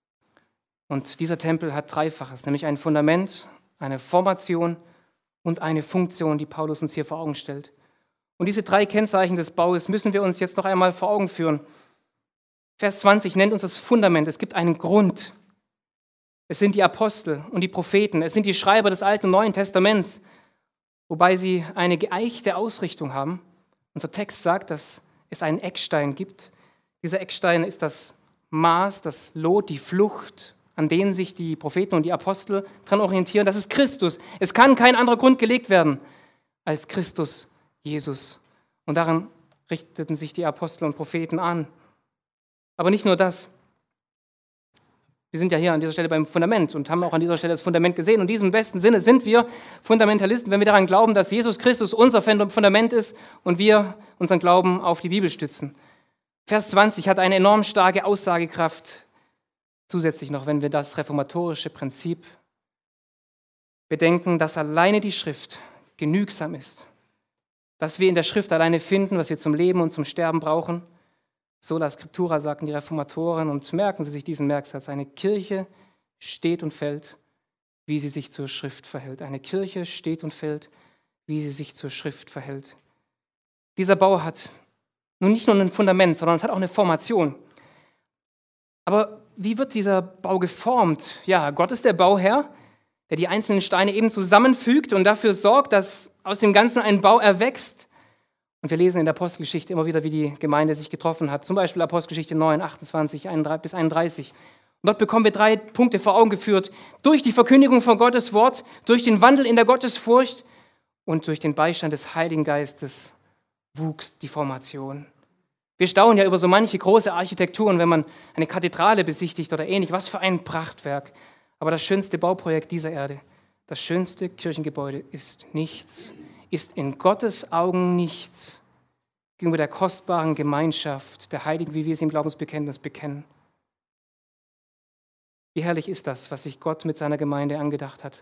Und dieser Tempel hat 3-faches, nämlich ein Fundament, eine Formation und eine Funktion, die Paulus uns hier vor Augen stellt. Und diese 3 Kennzeichen des Baues müssen wir uns jetzt noch einmal vor Augen führen. Vers 20 nennt uns das Fundament. Es gibt einen Grund. Es sind die Apostel und die Propheten. Es sind die Schreiber des Alten und Neuen Testaments, wobei sie eine geeichte Ausrichtung haben. Unser Text sagt, dass es einen Eckstein gibt. Dieser Eckstein ist das Maß, das Lot, die Flucht, an denen sich die Propheten und die Apostel daran orientieren. Das ist Christus. Es kann kein anderer Grund gelegt werden als Christus, Jesus. Und daran richteten sich die Apostel und Propheten an. Aber nicht nur das. Wir sind ja hier an dieser Stelle beim Fundament und haben auch an dieser Stelle das Fundament gesehen. Und in diesem besten Sinne sind wir Fundamentalisten, wenn wir daran glauben, dass Jesus Christus unser Fundament ist und wir unseren Glauben auf die Bibel stützen. Vers 20 hat eine enorm starke Aussagekraft. Zusätzlich noch, wenn wir das reformatorische Prinzip bedenken, dass alleine die Schrift genügsam ist. Dass wir in der Schrift alleine finden, was wir zum Leben und zum Sterben brauchen. Sola Scriptura, sagten die Reformatoren, und merken Sie sich diesen Merksatz. Eine Kirche steht und fällt, wie sie sich zur Schrift verhält. Eine Kirche steht und fällt, wie sie sich zur Schrift verhält. Dieser Bau hat nun nicht nur ein Fundament, sondern es hat auch eine Formation. Aber wie wird dieser Bau geformt? Ja, Gott ist der Bauherr, der die einzelnen Steine eben zusammenfügt und dafür sorgt, dass aus dem Ganzen ein Bau erwächst. Und wir lesen in der Apostelgeschichte immer wieder, wie die Gemeinde sich getroffen hat. Zum Beispiel Apostelgeschichte 9, 28 bis 31. Und dort bekommen wir 3 Punkte vor Augen geführt. Durch die Verkündigung von Gottes Wort, durch den Wandel in der Gottesfurcht und durch den Beistand des Heiligen Geistes wuchs die Formation. Wir staunen ja über so manche große Architekturen, wenn man eine Kathedrale besichtigt oder ähnlich. Was für ein Prachtwerk. Aber das schönste Bauprojekt dieser Erde, das schönste Kirchengebäude ist nichts, ist in Gottes Augen nichts gegenüber der kostbaren Gemeinschaft der Heiligen, wie wir sie im Glaubensbekenntnis bekennen. Wie herrlich ist das, was sich Gott mit seiner Gemeinde angedacht hat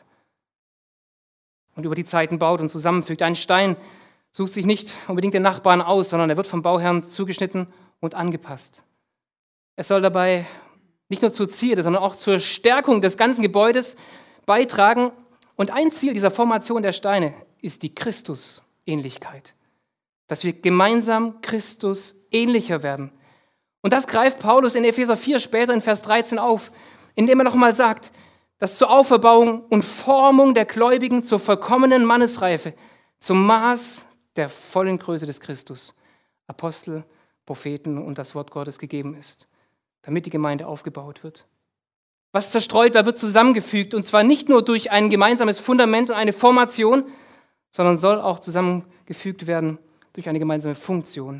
und über die Zeiten baut und zusammenfügt. Ein Stein sucht sich nicht unbedingt den Nachbarn aus, sondern er wird vom Bauherrn zugeschnitten und angepasst. Es soll dabei nicht nur zur Zierde, sondern auch zur Stärkung des ganzen Gebäudes beitragen. Und ein Ziel dieser Formation der Steine ist die Christusähnlichkeit, dass wir gemeinsam Christus ähnlicher werden. Und das greift Paulus in Epheser 4 später in Vers 13 auf, indem er nochmal sagt, dass zur Auferbauung und Formung der Gläubigen zur vollkommenen Mannesreife, zum Maß der vollen Größe des Christus, Apostel, Propheten und das Wort Gottes gegeben ist, damit die Gemeinde aufgebaut wird. Was zerstreut war, wird zusammengefügt, und zwar nicht nur durch ein gemeinsames Fundament und eine Formation, sondern soll auch zusammengefügt werden durch eine gemeinsame Funktion.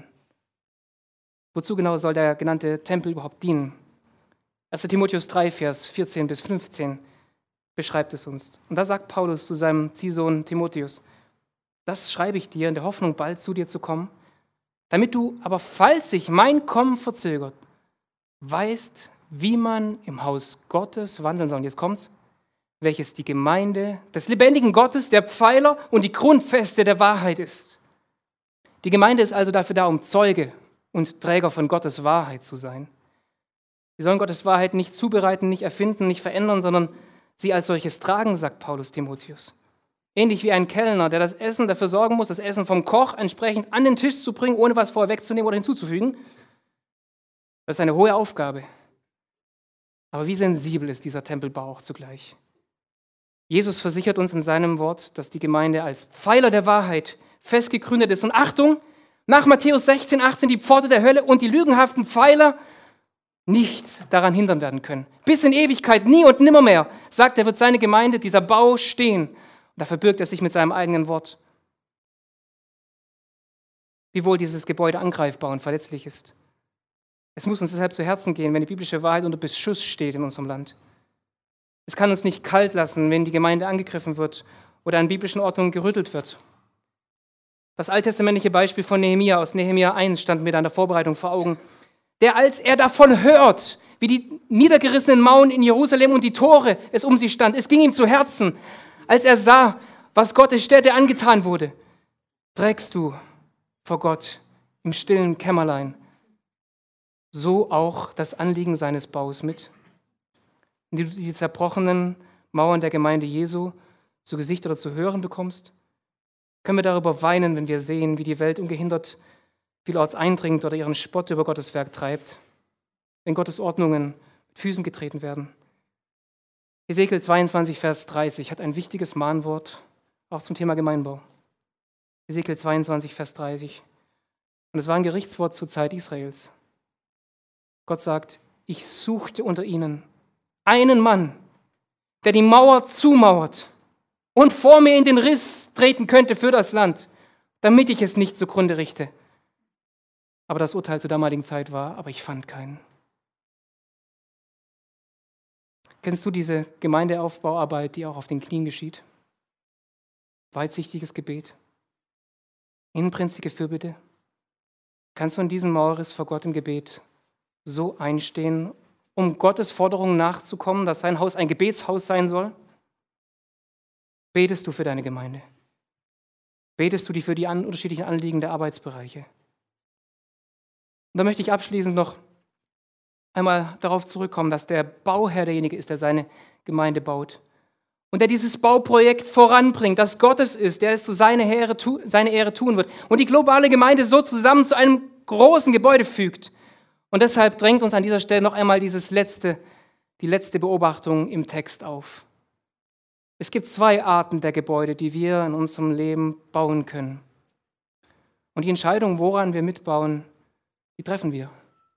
Wozu genau soll der genannte Tempel überhaupt dienen? 1. Timotheus 3, Vers 14 bis 15 beschreibt es uns. Und da sagt Paulus zu seinem Ziehsohn Timotheus: Das schreibe ich dir in der Hoffnung, bald zu dir zu kommen, damit du aber, falls sich mein Kommen verzögert, weißt, wie man im Haus Gottes wandeln soll. Und jetzt kommt's, welches die Gemeinde des lebendigen Gottes, der Pfeiler und die Grundfeste der Wahrheit ist. Die Gemeinde ist also dafür da, um Zeuge und Träger von Gottes Wahrheit zu sein. Wir sollen Gottes Wahrheit nicht zubereiten, nicht erfinden, nicht verändern, sondern sie als solches tragen, sagt Paulus Timotheus. Ähnlich wie ein Kellner, der das Essen dafür sorgen muss, das Essen vom Koch entsprechend an den Tisch zu bringen, ohne was vorher wegzunehmen oder hinzuzufügen. Das ist eine hohe Aufgabe. Aber wie sensibel ist dieser Tempelbau auch zugleich? Jesus versichert uns in seinem Wort, dass die Gemeinde als Pfeiler der Wahrheit fest gegründet ist. Und Achtung, nach Matthäus 16, 18 die Pforte der Hölle und die lügenhaften Pfeiler nichts daran hindern werden können. Bis in Ewigkeit, nie und nimmermehr, sagt er, wird seine Gemeinde, dieser Bau stehen. Und da verbirgt er sich mit seinem eigenen Wort. Wie wohl dieses Gebäude angreifbar und verletzlich ist. Es muss uns deshalb zu Herzen gehen, wenn die biblische Wahrheit unter Beschuss steht in unserem Land. Es kann uns nicht kalt lassen, wenn die Gemeinde angegriffen wird oder an biblischen Ordnungen gerüttelt wird. Das alttestamentliche Beispiel von Nehemia aus Nehemia 1 stand mir da in der Vorbereitung vor Augen, der, als er davon hört, wie die niedergerissenen Mauern in Jerusalem und die Tore es um sie stand, es ging ihm zu Herzen, als er sah, was Gottes Stätte angetan wurde. Trägst du vor Gott im stillen Kämmerlein so auch das Anliegen seines Baus mit? Indem du die zerbrochenen Mauern der Gemeinde Jesu zu Gesicht oder zu hören bekommst? Können wir darüber weinen, wenn wir sehen, wie die Welt ungehindert vielorts eindringt oder ihren Spott über Gottes Werk treibt, wenn Gottes Ordnungen mit Füßen getreten werden? Hesekiel 22, Vers 30 hat ein wichtiges Mahnwort, auch zum Thema Gemeinbau. Hesekiel 22, Vers 30. Und es war ein Gerichtswort zur Zeit Israels. Gott sagt, ich suchte unter ihnen einen Mann, der die Mauer zumauert und vor mir in den Riss treten könnte für das Land, damit ich es nicht zugrunde richte. Aber das Urteil zur damaligen Zeit war, aber ich fand keinen. Kennst du diese Gemeindeaufbauarbeit, die auch auf den Knien geschieht? Weitsichtiges Gebet, inbrünstige Fürbitte. Kannst du in diesem Mauerriss vor Gott im Gebet so einstehen, um Gottes Forderungen nachzukommen, dass sein Haus ein Gebetshaus sein soll? Betest du für deine Gemeinde? Betest du für die unterschiedlichen Anliegen der Arbeitsbereiche? Und da möchte ich abschließend noch einmal darauf zurückkommen, dass der Bauherr derjenige ist, der seine Gemeinde baut. Und der dieses Bauprojekt voranbringt, das Gottes ist, der es zu seiner Ehre tun wird. Und die globale Gemeinde so zusammen zu einem großen Gebäude fügt. Und deshalb drängt uns an dieser Stelle noch einmal die letzte Beobachtung im Text auf. Es gibt 2 Arten der Gebäude, die wir in unserem Leben bauen können. Und die Entscheidung, woran wir mitbauen, die treffen wir.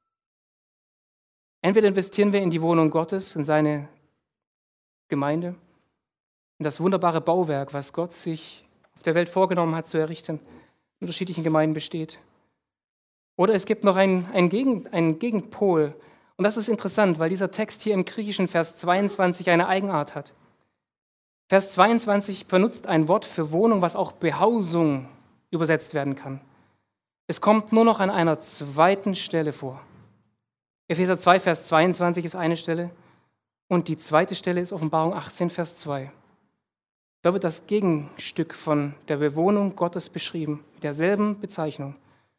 Entweder investieren wir in die Wohnung Gottes, in seine Gemeinde, in das wunderbare Bauwerk, was Gott sich auf der Welt vorgenommen hat zu errichten, in unterschiedlichen Gemeinden besteht. Oder es gibt noch einen Gegenpol. Und das ist interessant, weil dieser Text hier im griechischen Vers 22 eine Eigenart hat. Vers 22 benutzt ein Wort für Wohnung, was auch Behausung übersetzt werden kann. Es kommt nur noch an einer zweiten Stelle vor. Epheser 2, Vers 22 ist eine Stelle und die zweite Stelle ist Offenbarung 18, Vers 2. Da wird das Gegenstück von der Bewohnung Gottes beschrieben, mit derselben Bezeichnung.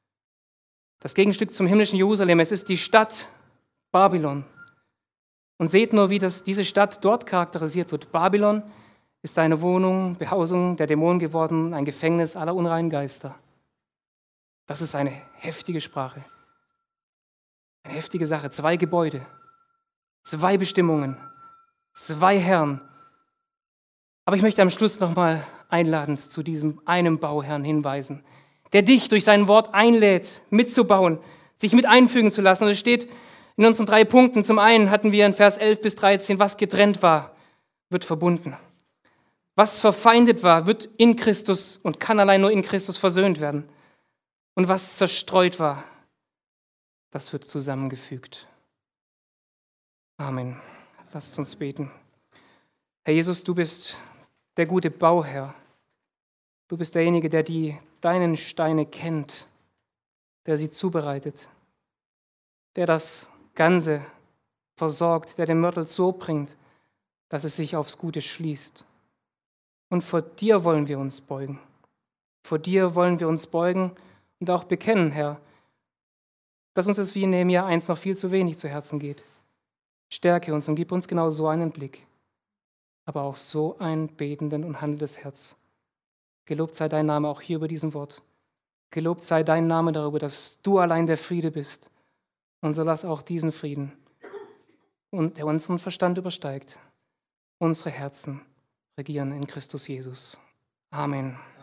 Das Gegenstück zum himmlischen Jerusalem, es ist die Stadt Babylon. Und seht nur, wie diese Stadt dort charakterisiert wird. Babylon ist eine Wohnung, Behausung der Dämonen geworden, ein Gefängnis aller unreinen Geister. Das ist eine heftige Sprache. Eine heftige Sache. 2 Gebäude, 2 Bestimmungen, 2 Herren. Aber ich möchte am Schluss nochmal einladend zu diesem einen Bauherrn hinweisen, der dich durch sein Wort einlädt, mitzubauen, sich mit einfügen zu lassen. Und es steht in unseren 3 Punkten. Zum einen hatten wir in Vers 11 bis 13, was getrennt war, wird verbunden. Was verfeindet war, wird in Christus und kann allein nur in Christus versöhnt werden. Und was zerstreut war, das wird zusammengefügt. Amen. Lasst uns beten. Herr Jesus, du bist der gute Bauherr. Du bist derjenige, der deinen Steine kennt, der sie zubereitet, der das Ganze versorgt, der den Mörtel so bringt, dass es sich aufs Gute schließt. Und vor dir wollen wir uns beugen. Vor dir wollen wir uns beugen und auch bekennen, Herr, dass uns das wie in Nehemia 1 noch viel zu wenig zu Herzen geht. Stärke uns und gib uns genau so einen Blick, aber auch so ein betenden und handelndes Herz. Gelobt sei dein Name auch hier über diesem Wort. Gelobt sei dein Name darüber, dass du allein der Friede bist. Und so lass auch diesen Frieden, der unseren Verstand übersteigt, unsere Herzen regieren in Christus Jesus. Amen.